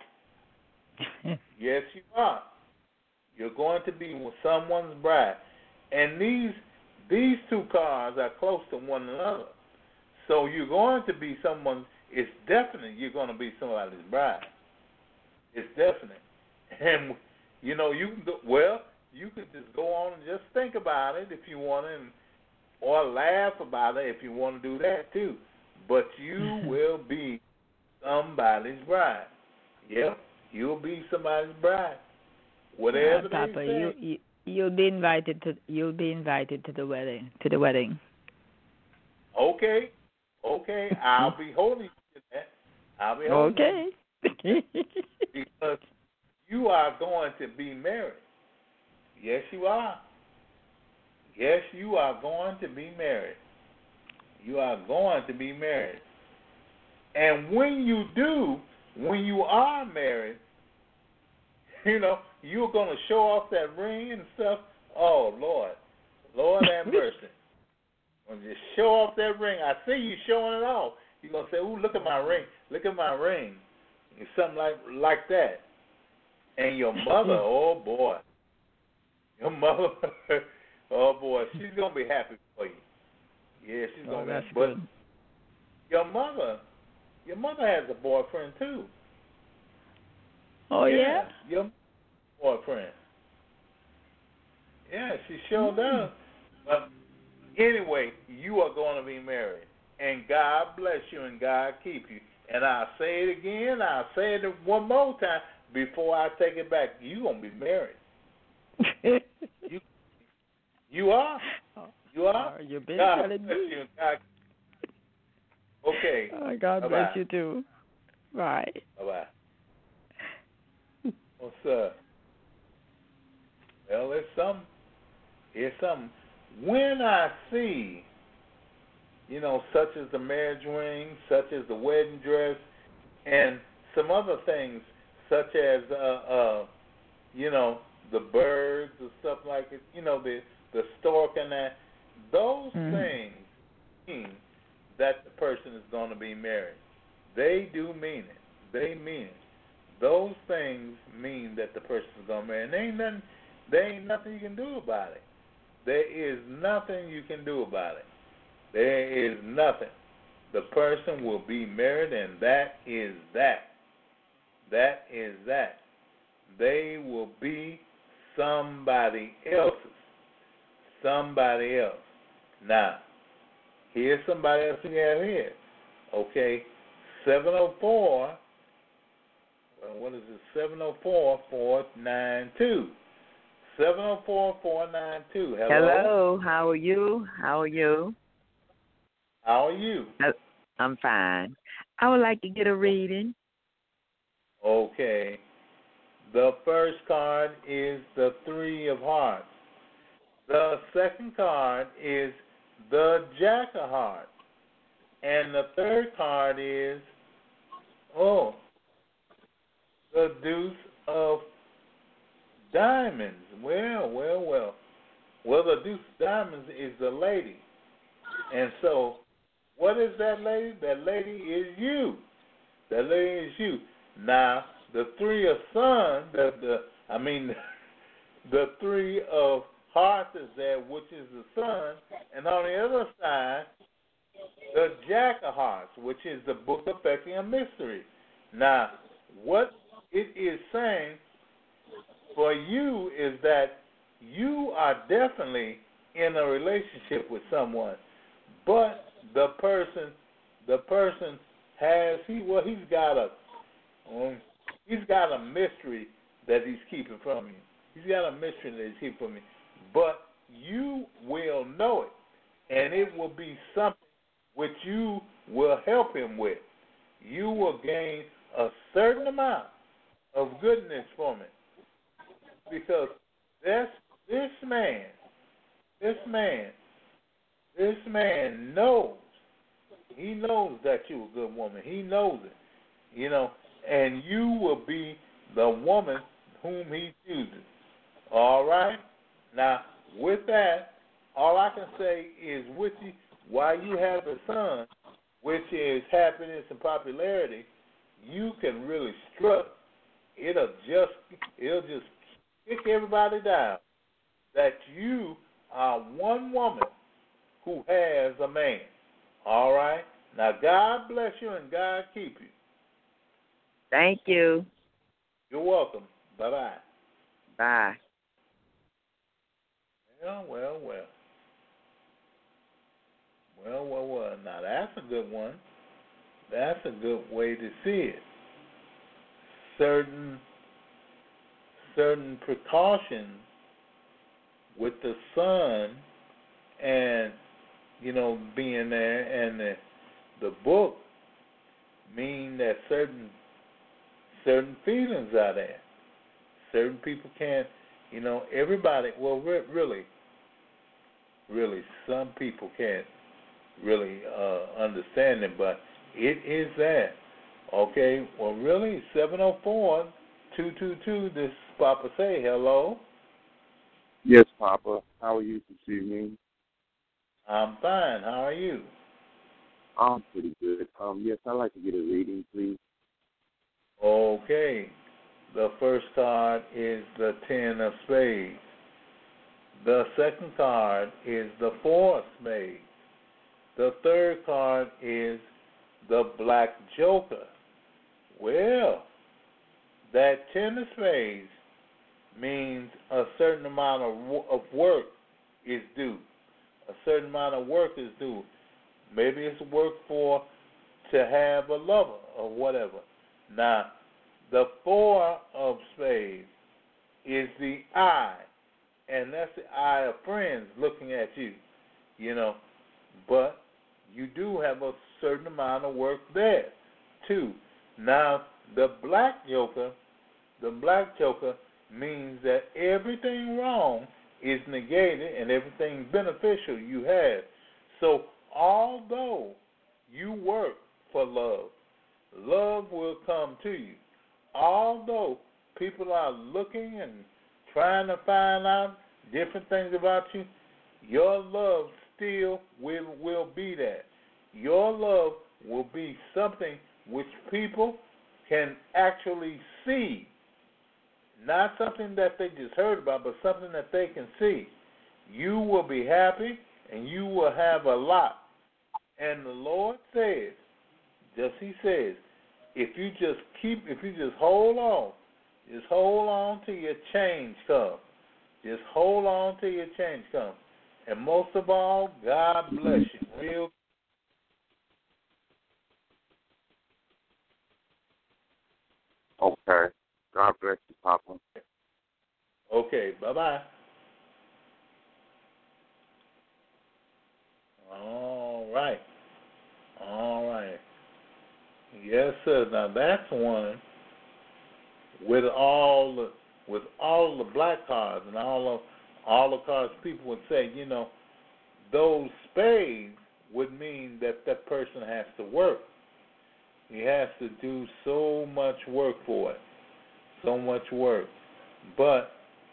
Yes, you are. You're going to be someone's bride. And these two cards are close to one another. So you're going to be someone, it's definite you're going to be somebody's bride. It's definite. And, you know, you can just go on and just think about it if you want to, or laugh about it if you want to do that too. But you will be somebody's bride. Yep, you'll be somebody's bride. Whatever they Papa, say. you'll be invited to the wedding. Okay, I'll be holding you to that. I'll be holding you. Because you are going to be married. Yes, you are. Yes, you are going to be married. You are going to be married. And when you are married, you know, you're going to show off that ring and stuff. Oh, Lord have mercy. When you show off that ring, I see you showing it off. You're going to say, ooh, look at my ring. Look at my ring. It's something like that. And your mother, oh, boy. Your mother, oh, boy, she's going to be happy for you. Yeah, she's going to be happy. But your mother has a boyfriend, too. Oh, yeah? Your boyfriend. Yeah, she sure does. But anyway, you are going to be married. And God bless you and God keep you. And I'll say it again. I'll say it one more time before I take it back. You're going to be married. You are. You are. You've been God telling bless me. you and God. Okay. Oh, God Bye-bye. bless you too. Bye. Bye-bye. What's up? Well, it's something. When I see, you know, such as the marriage ring, such as the wedding dress, and some other things, such as, you know, the birds or stuff like it, the stork and that, those things mean that the person is going to be married. They do mean it. They mean it. Those things mean that the person is going to marry. And there ain't nothing you can do about it. There is nothing you can do about it. There is nothing. The person will be married, and that is that. That is that. They will be somebody else's. Somebody else. Now, here's somebody else we have here. Okay, 704. What is it? 704-492. 704-492. Hello. Hello. How are you? How are you? How are you? I'm fine. I would like to get a reading. Okay. The first card is the 3 of Hearts. The second card is the Jack of Hearts. And the third card is, the Deuce of Diamonds. Well. Well, the Deuce of Diamonds is the lady. And so, what is that lady? That lady is you. That lady is you. Now, the 3 of Sun, the 3 of Hearts is there, which is the Sun. And on the other side, the Jack of Hearts, which is the Book Affecting a Mystery. Now, what it is saying for you is that you are definitely in a relationship with someone, but the person has he's got a mystery that he's keeping from you. He's got a mystery that he's keeping from you, but you will know it, and it will be something which you will help him with. You will gain a certain amount of goodness from it, because this man knows. He knows that you're a good woman. He knows it, and you will be the woman whom he chooses. All right? Now, with that, all I can say is with you, while you have a son, which is happiness and popularity, you can really strut. It'll just kick everybody down that you are one woman who has a man. All right? Now, God bless you and God keep you. Thank you. You're welcome. Bye-bye. Bye. Well. Now, that's a good one. That's a good way to see it. Certain precautions with the sun and, being there, and the book mean that certain feelings are there. Certain people can't, everybody, well, really, some people can't really understand it, but it is there. Okay, well, really, 704-222, this is Papa Say. Hello? Yes, Papa. How are you this evening? I'm fine. How are you? I'm pretty good. Yes, I'd like to get a reading, please. Okay. The first card is the 10 of Spades. The second card is the 4 of Spades. The third card is the Black Joker. Well, that 10 of Spades means a certain amount of work is due. A certain amount of work is due. Maybe it's work to have a lover or whatever. Now, the 4 of Spades is the eye, and that's the eye of friends looking at you, But you do have a certain amount of work there, too. Now, the Black Joker means that everything wrong is negated and everything beneficial you have. So, although you work for love, love will come to you. Although people are looking and trying to find out different things about you, your love still will be that. Your love will be something which people can actually see. Not something that they just heard about, but something that they can see. You will be happy and you will have a lot. And the Lord says, He says, if you just hold on till your change comes. Just hold on till your change comes. And most of all, God bless you. Real. Okay. God bless you, Papa. Okay, bye-bye. All right. Yes, sir. Now that's one with all the black cards and all the cards. People would say, those spades would mean that person has to work. He has to do so much work for it. So much work. But,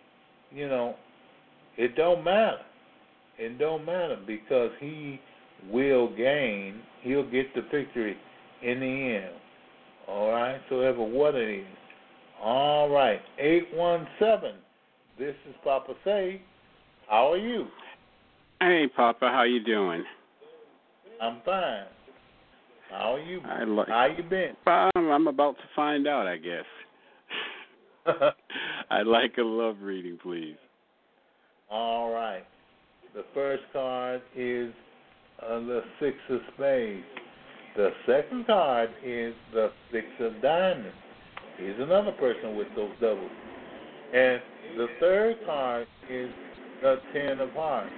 it don't matter. It don't matter because he will gain. He'll get the victory in the end. All right? So ever what it is. All right. 817. This is Papa Say. How are you? Hey, Papa. How you doing? I'm fine. How are you? How you been? I'm about to find out, I guess. I'd like a love reading, please. All right. The first card is the Six of Spades. The second card is the Six of Diamonds. He's another person with those doubles. And the third card is the Ten of Hearts.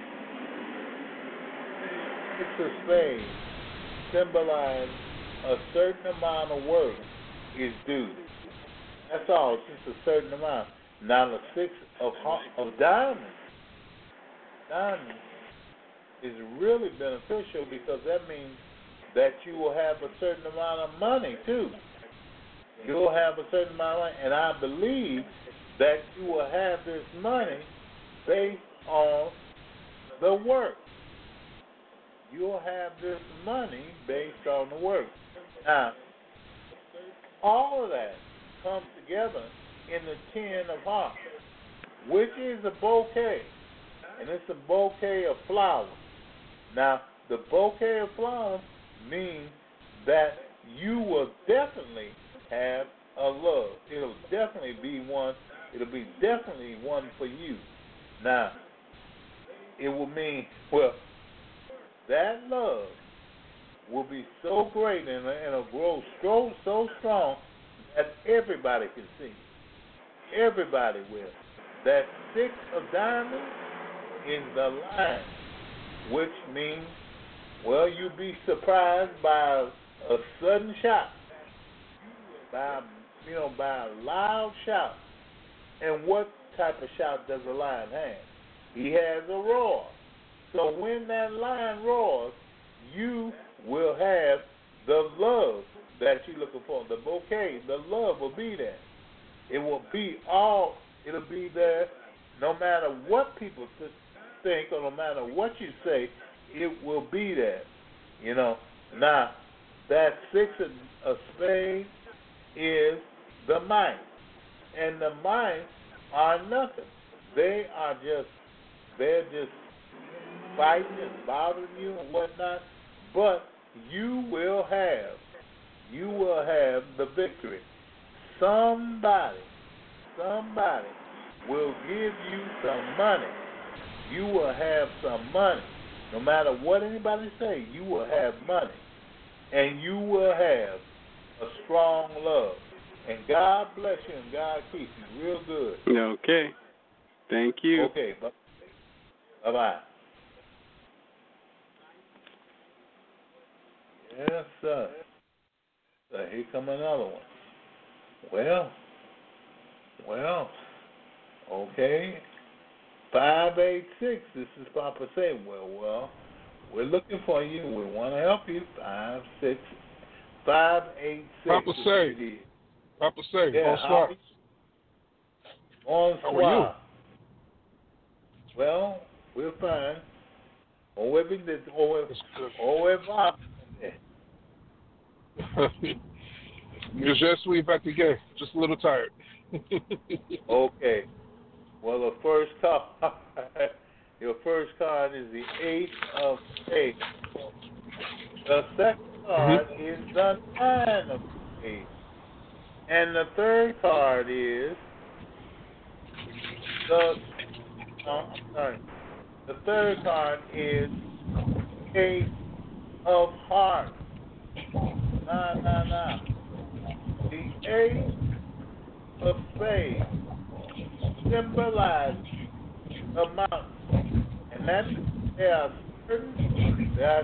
Six of Spades symbolize a certain amount of work is due. That's all, just a certain amount. Now the Six of Diamonds is really beneficial because that means that you will have a certain amount of money too. You'll have a certain amount of money, and I believe that you will have this money based on the work. You'll have this money based on the work. Now, all of that comes together in the Ten of Hearts, which is a bouquet, and it's a bouquet of flowers. Now, the bouquet of flowers means that you will definitely have a love. It'll definitely be one. It'll be definitely one for you. Now, it will mean, that love will be so great and it'll grow so strong that everybody can see. Everybody will. That Six of Diamonds is the line, which means, you'll be surprised by a sudden shout, by a loud shout. And what type of shout does a lion have? He has a roar. So when that lion roars, you will have the love that you're looking for. The bouquet, the love will be there. It'll be there no matter what people think or no matter what you say, it will be there. Now, that Six of Spades is the mice. And the mice are nothing. They're just fighting and bothering you and whatnot, but you will have the victory. Somebody will give you some money. You will have some money. No matter what anybody say, you will have money. And you will have a strong love. And God bless you and God keep you real good. Okay. Thank you. Okay. Bye-bye. Yes, sir. So here come another one. Well, okay. 586, this is Papa Say. Well, we're looking for you. We want to help you. 586. Papa Say. Yeah, bonsoir. Bonsoir. Well, we're fine. Je suis fatigué. Just a little tired. Okay. Well, your first card is the Eight of Spades. The second card is the Nine of Spades. And the third card is the third card is Eight of Hearts. Nah. The Eight of Spades symbolizes the mountain, and that there are certain that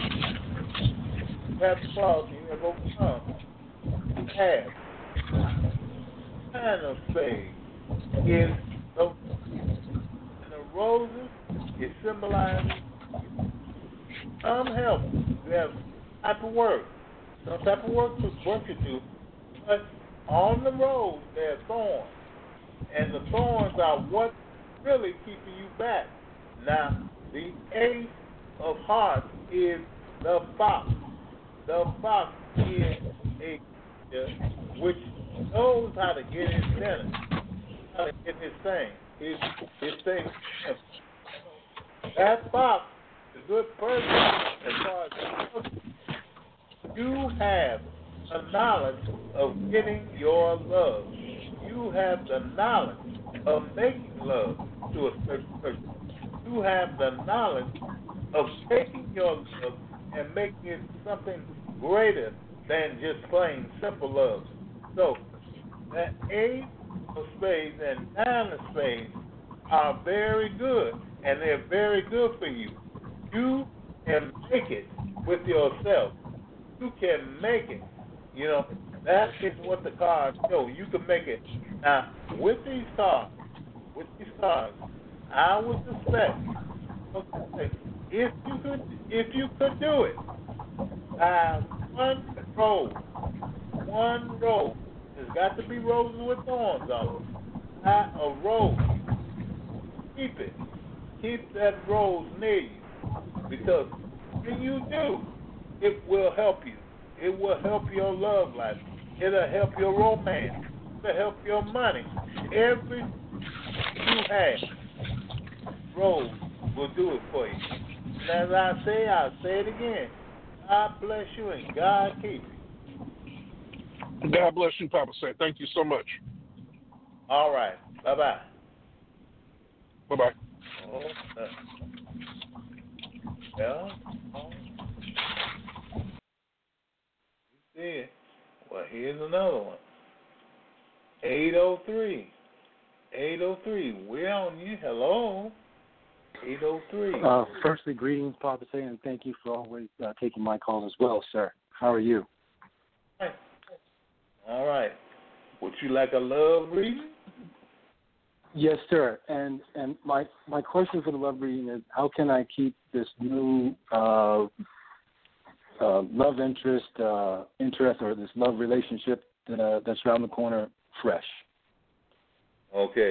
quality you have overcome. Have Nine of Spades is the roses is symbolizing some help. You have type of work, some type of work to do, but on the road there are thorns, and the thorns are what really keeping you back. Now, the Ace of Hearts is the fox. The fox is a creature which knows how to get his dinner, how to get his thing. His thing. That fox is a good person as far as you have the knowledge of getting your love. You have the knowledge of making love to a certain person. You have the knowledge of taking your love and making it something greater than just plain simple love. So, that Eight of Spades and Nine of Spades are very good, and they're very good for you. You can make it with yourself. You can make it. You know, that is what the cards show. You can make it. Now, with these cards, I would suspect, if you could do it, one rose, there's got to be roses with thorns on it. A rose, keep that rose near you, because when you do, it will help you. It will help your love life. It'll help your romance. It'll help your money. Everything you have, rose will do it for you. And as I say, I'll say it again. God bless you and God keep you. God bless you, Papa Say. Thank you so much. All right. Bye-bye. Bye-bye. Yeah. You see it. Well, here's another one. 803. 803. We're on you. Hello. 803. Firstly, greetings, Papa Say, and thank you for always taking my call as well, sir. How are you? All right. Would you like a love reading? Yes, sir. And my question for the love reading is, how can I keep this new love interest or this love relationship that's around the corner fresh? Okay.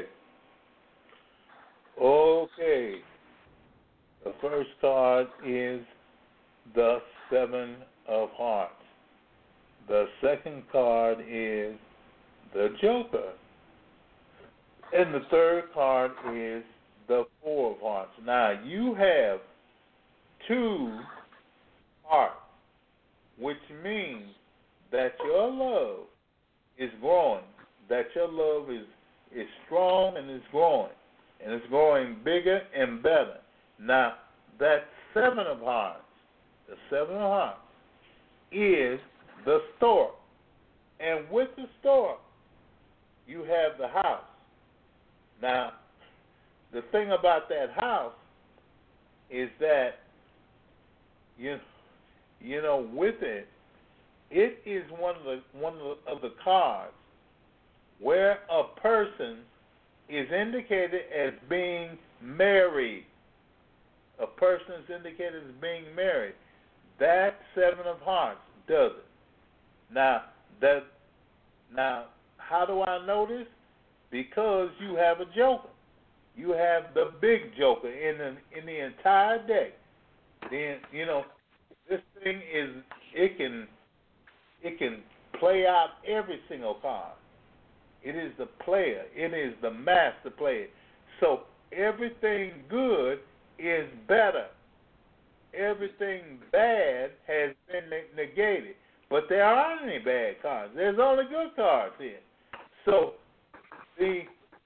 The first card is the Seven of Hearts. The second card is the Joker. And the third card is the Four of Hearts. Now, you have two hearts, which means that your love is growing, that your love is strong and is growing, and it's growing bigger and better. Now, that Seven of Hearts, the Seven of Hearts, is the stork. And with the stork, you have the house. Now, the thing about that house is that, you know, with it, it is one of the cards where a person is indicated as being married. A person is indicated as being married. That Seven of Hearts does it. Now, how do I know this? Because you have a Joker. you have the big joker in the entire deck. Then this thing it can play out every single card. It is the player. It is the master player. So everything good is better. Everything bad has been negated. But there aren't any bad cards. There's only good cards here. So the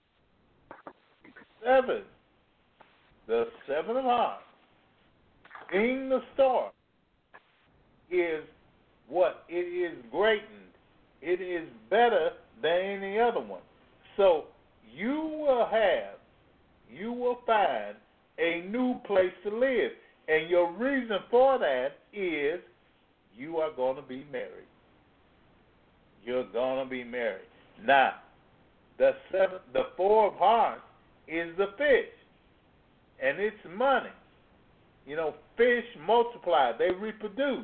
seven of hearts, being the star, is what? It is greatened. It is better than any other one. So you will find a new place to live. And your reason for that is you are going to be married. You're going to be married. Now, the four of hearts is the fish, and it's money. Fish multiply. They reproduce.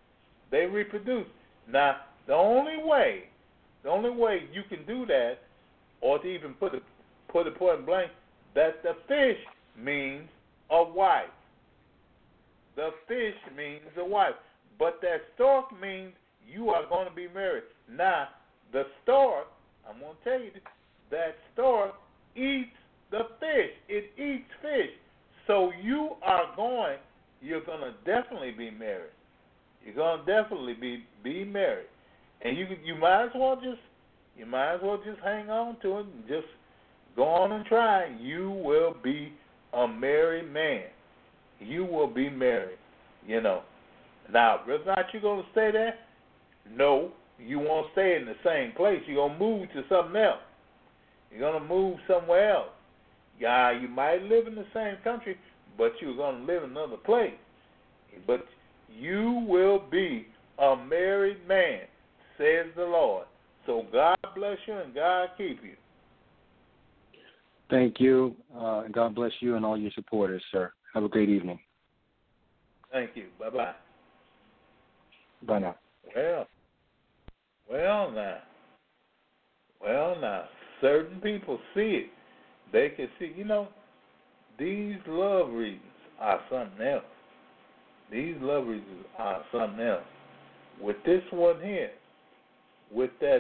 Now, the only way you can do that, or to even put it point blank, that the fish means a wife. The fish means a wife. But that stork means you are going to be married. Now, the stork, I'm going to tell you this, that stork eats the fish. It eats fish. So you're going to definitely be married. You're going to definitely be married. And you might as well just hang on to it and just go on and try. You will be a married man. You will be married, Now, whether or not you're going to stay there, no, you won't stay in the same place. You're going to move to something else. You're going to move somewhere else. Yeah, you might live in the same country, but you're going to live in another place. But you will be a married man, says the Lord. So God bless you and God keep you. Thank you, and God bless you and all your supporters, sir. Have a great evening. Thank you. Bye-bye. Bye now. Well now, certain people see it. They can see, these love readings are something else. These love readings are something else. With this one here, with that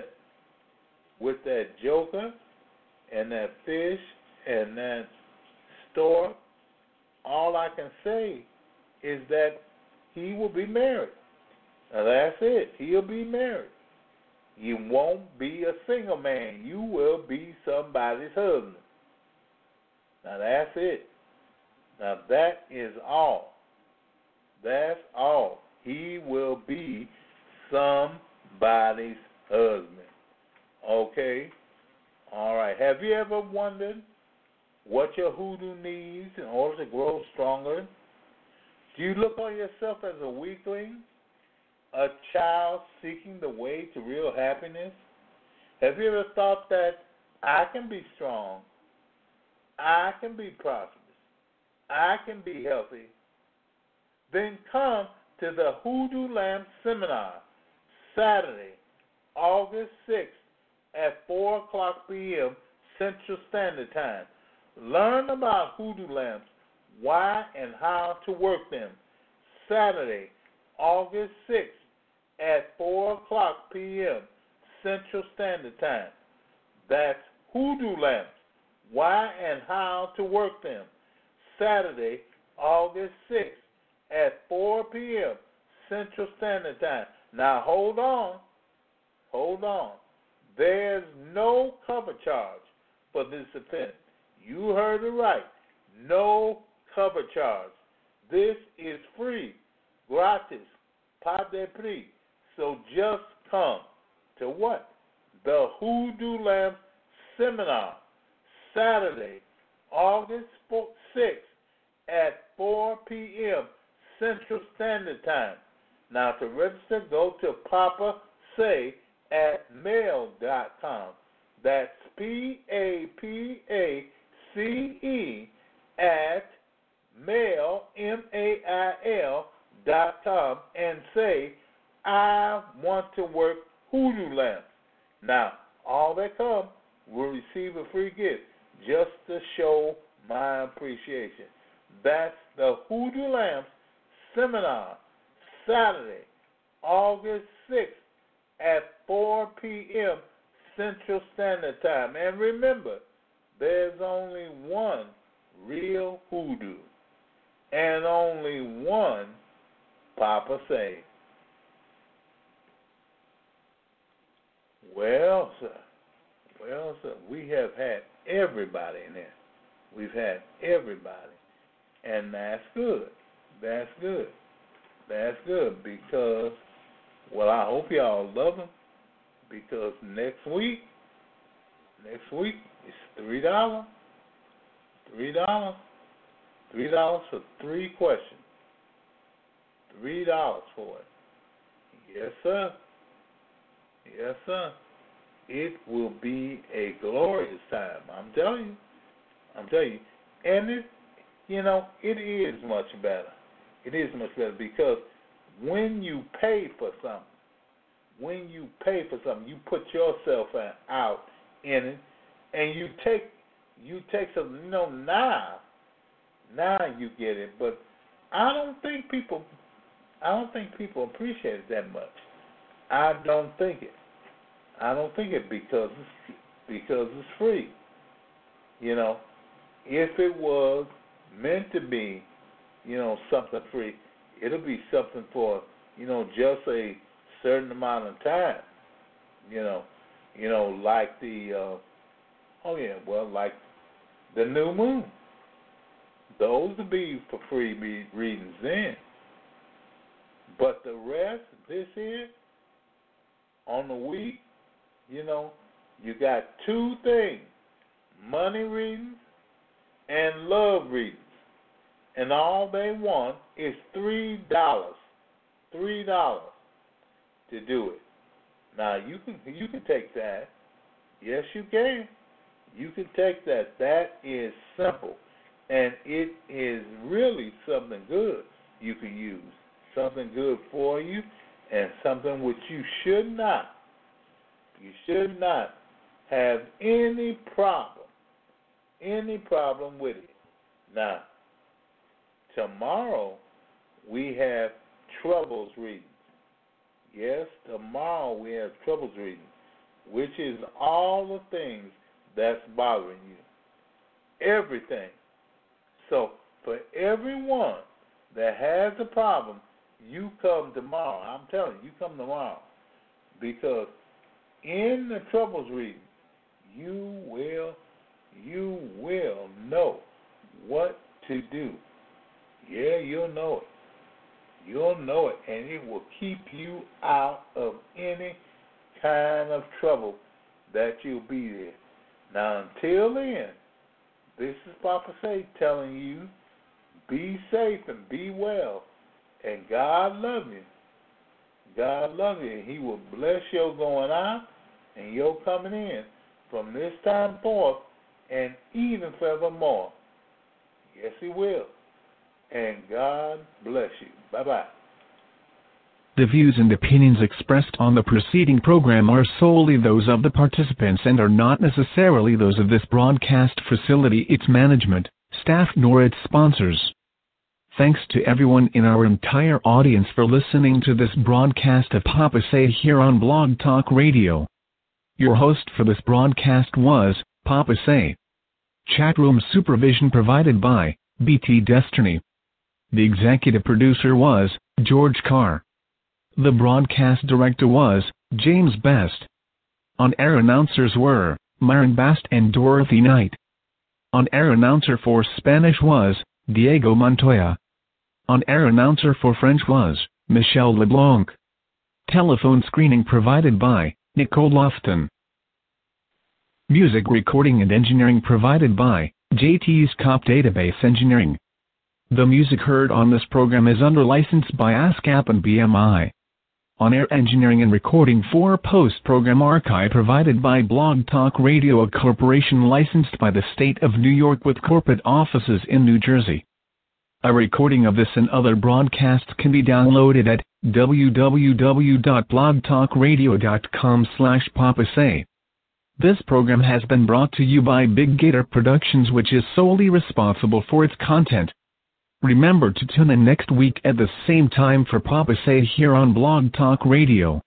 joker and that fish and that stork, all I can say is that he will be married. Now that's it. He'll be married. You won't be a single man. You will be somebody's husband. Now that's it. Now that is all. That's all. He will be somebody's husband. Okay? All right. Have you ever wondered what your hoodoo needs in order to grow stronger? Do you look on yourself as a weakling? A child seeking the way to real happiness? Have you ever thought that I can be strong, I can be prosperous, I can be healthy? Then come to the Hoodoo Lamp Seminar, Saturday, August 6th at 4 o'clock p.m. Central Standard Time. Learn about hoodoo lamps, why and how to work them. Saturday, August 6th at 4 o'clock p.m. Central Standard Time. That's hoodoo lamps, why and how to work them. Saturday, August 6th at 4 p.m. Central Standard Time. Now hold on. There's no cover charge for this event. You heard it right. No cover charge. This is free, gratis, pas de prix. So just come to what? The Hoodoo Lamp Seminar, Saturday, August 6th at 4 p.m. Central Standard Time. Now to register, go to papacey@mail.com. That's PAPACE @mail, MAIL.com, and say, I want to work hoodoo lamps. Now, all that come will receive a free gift just to show my appreciation. That's the Hoodoo Lamps Seminar, Saturday, August 6th at 4 p.m. Central Standard Time. And remember, there's only one real hoodoo and only one Papa Say. Well, sir, we have had everybody in there. We've had everybody. And that's good. That's good. That's good because, well, I hope y'all love them because next week it's $3. $3 for 3 questions. $3 for it. Yes, sir. Yes, sir. It will be a glorious time. I'm telling you. And it is much better. It is much better because when you pay for something, you put yourself out in it, and you take something. Now you get it. But I don't think people appreciate it that much. I don't think it because it's free. If it was meant to be, something free, it'll be something for, just a certain amount of time. Like like the new moon. Those will be for free readings then. But the rest, this here, on the week, you got 2 things, money readings and love readings. And all they want is $3. $3 to do it. Now, you can take that. Yes, you can. You can take that. That is simple. And it is really something good you can use. Something good for you and something which you should not have any problem with it. Now, tomorrow we have troubles readings. Yes, tomorrow we have troubles readings, which is all the things that's bothering you. Everything. So for everyone that has a problem, you come tomorrow. I'm telling you, come tomorrow. Because in the troubles reading, you will know what to do. Yeah, you'll know it. You'll know it, and it will keep you out of any kind of trouble that you'll be there. Now, until then, this is Papa Say telling you, be safe and be well, and God love you. God love you, and He will bless your going out and your coming in from this time forth and even forevermore. Yes, He will. And God bless you. Bye-bye. The views and opinions expressed on the preceding program are solely those of the participants and are not necessarily those of this broadcast facility, its management, staff, nor its sponsors. Thanks to everyone in our entire audience for listening to this broadcast of Papa Say here on Blog Talk Radio. Your host for this broadcast was Papa Say. Chatroom supervision provided by BT Destiny. The executive producer was George Carr. The broadcast director was James Best. On-air announcers were Myron Bast and Dorothy Knight. On-air announcer for Spanish was Diego Montoya. On-air announcer for French was Michelle LeBlanc. Telephone screening provided by Nicole Lofton. Music recording and engineering provided by JT's Cop Database Engineering. The music heard on this program is under license by ASCAP and BMI. On-air engineering and recording for post-program archive provided by Blog Talk Radio, a corporation licensed by the state of New York with corporate offices in New Jersey. A recording of this and other broadcasts can be downloaded at www.blogtalkradio.com/papasay. This program has been brought to you by Big Gator Productions, which is solely responsible for its content. Remember to tune in next week at the same time for Papa Say here on Blog Talk Radio.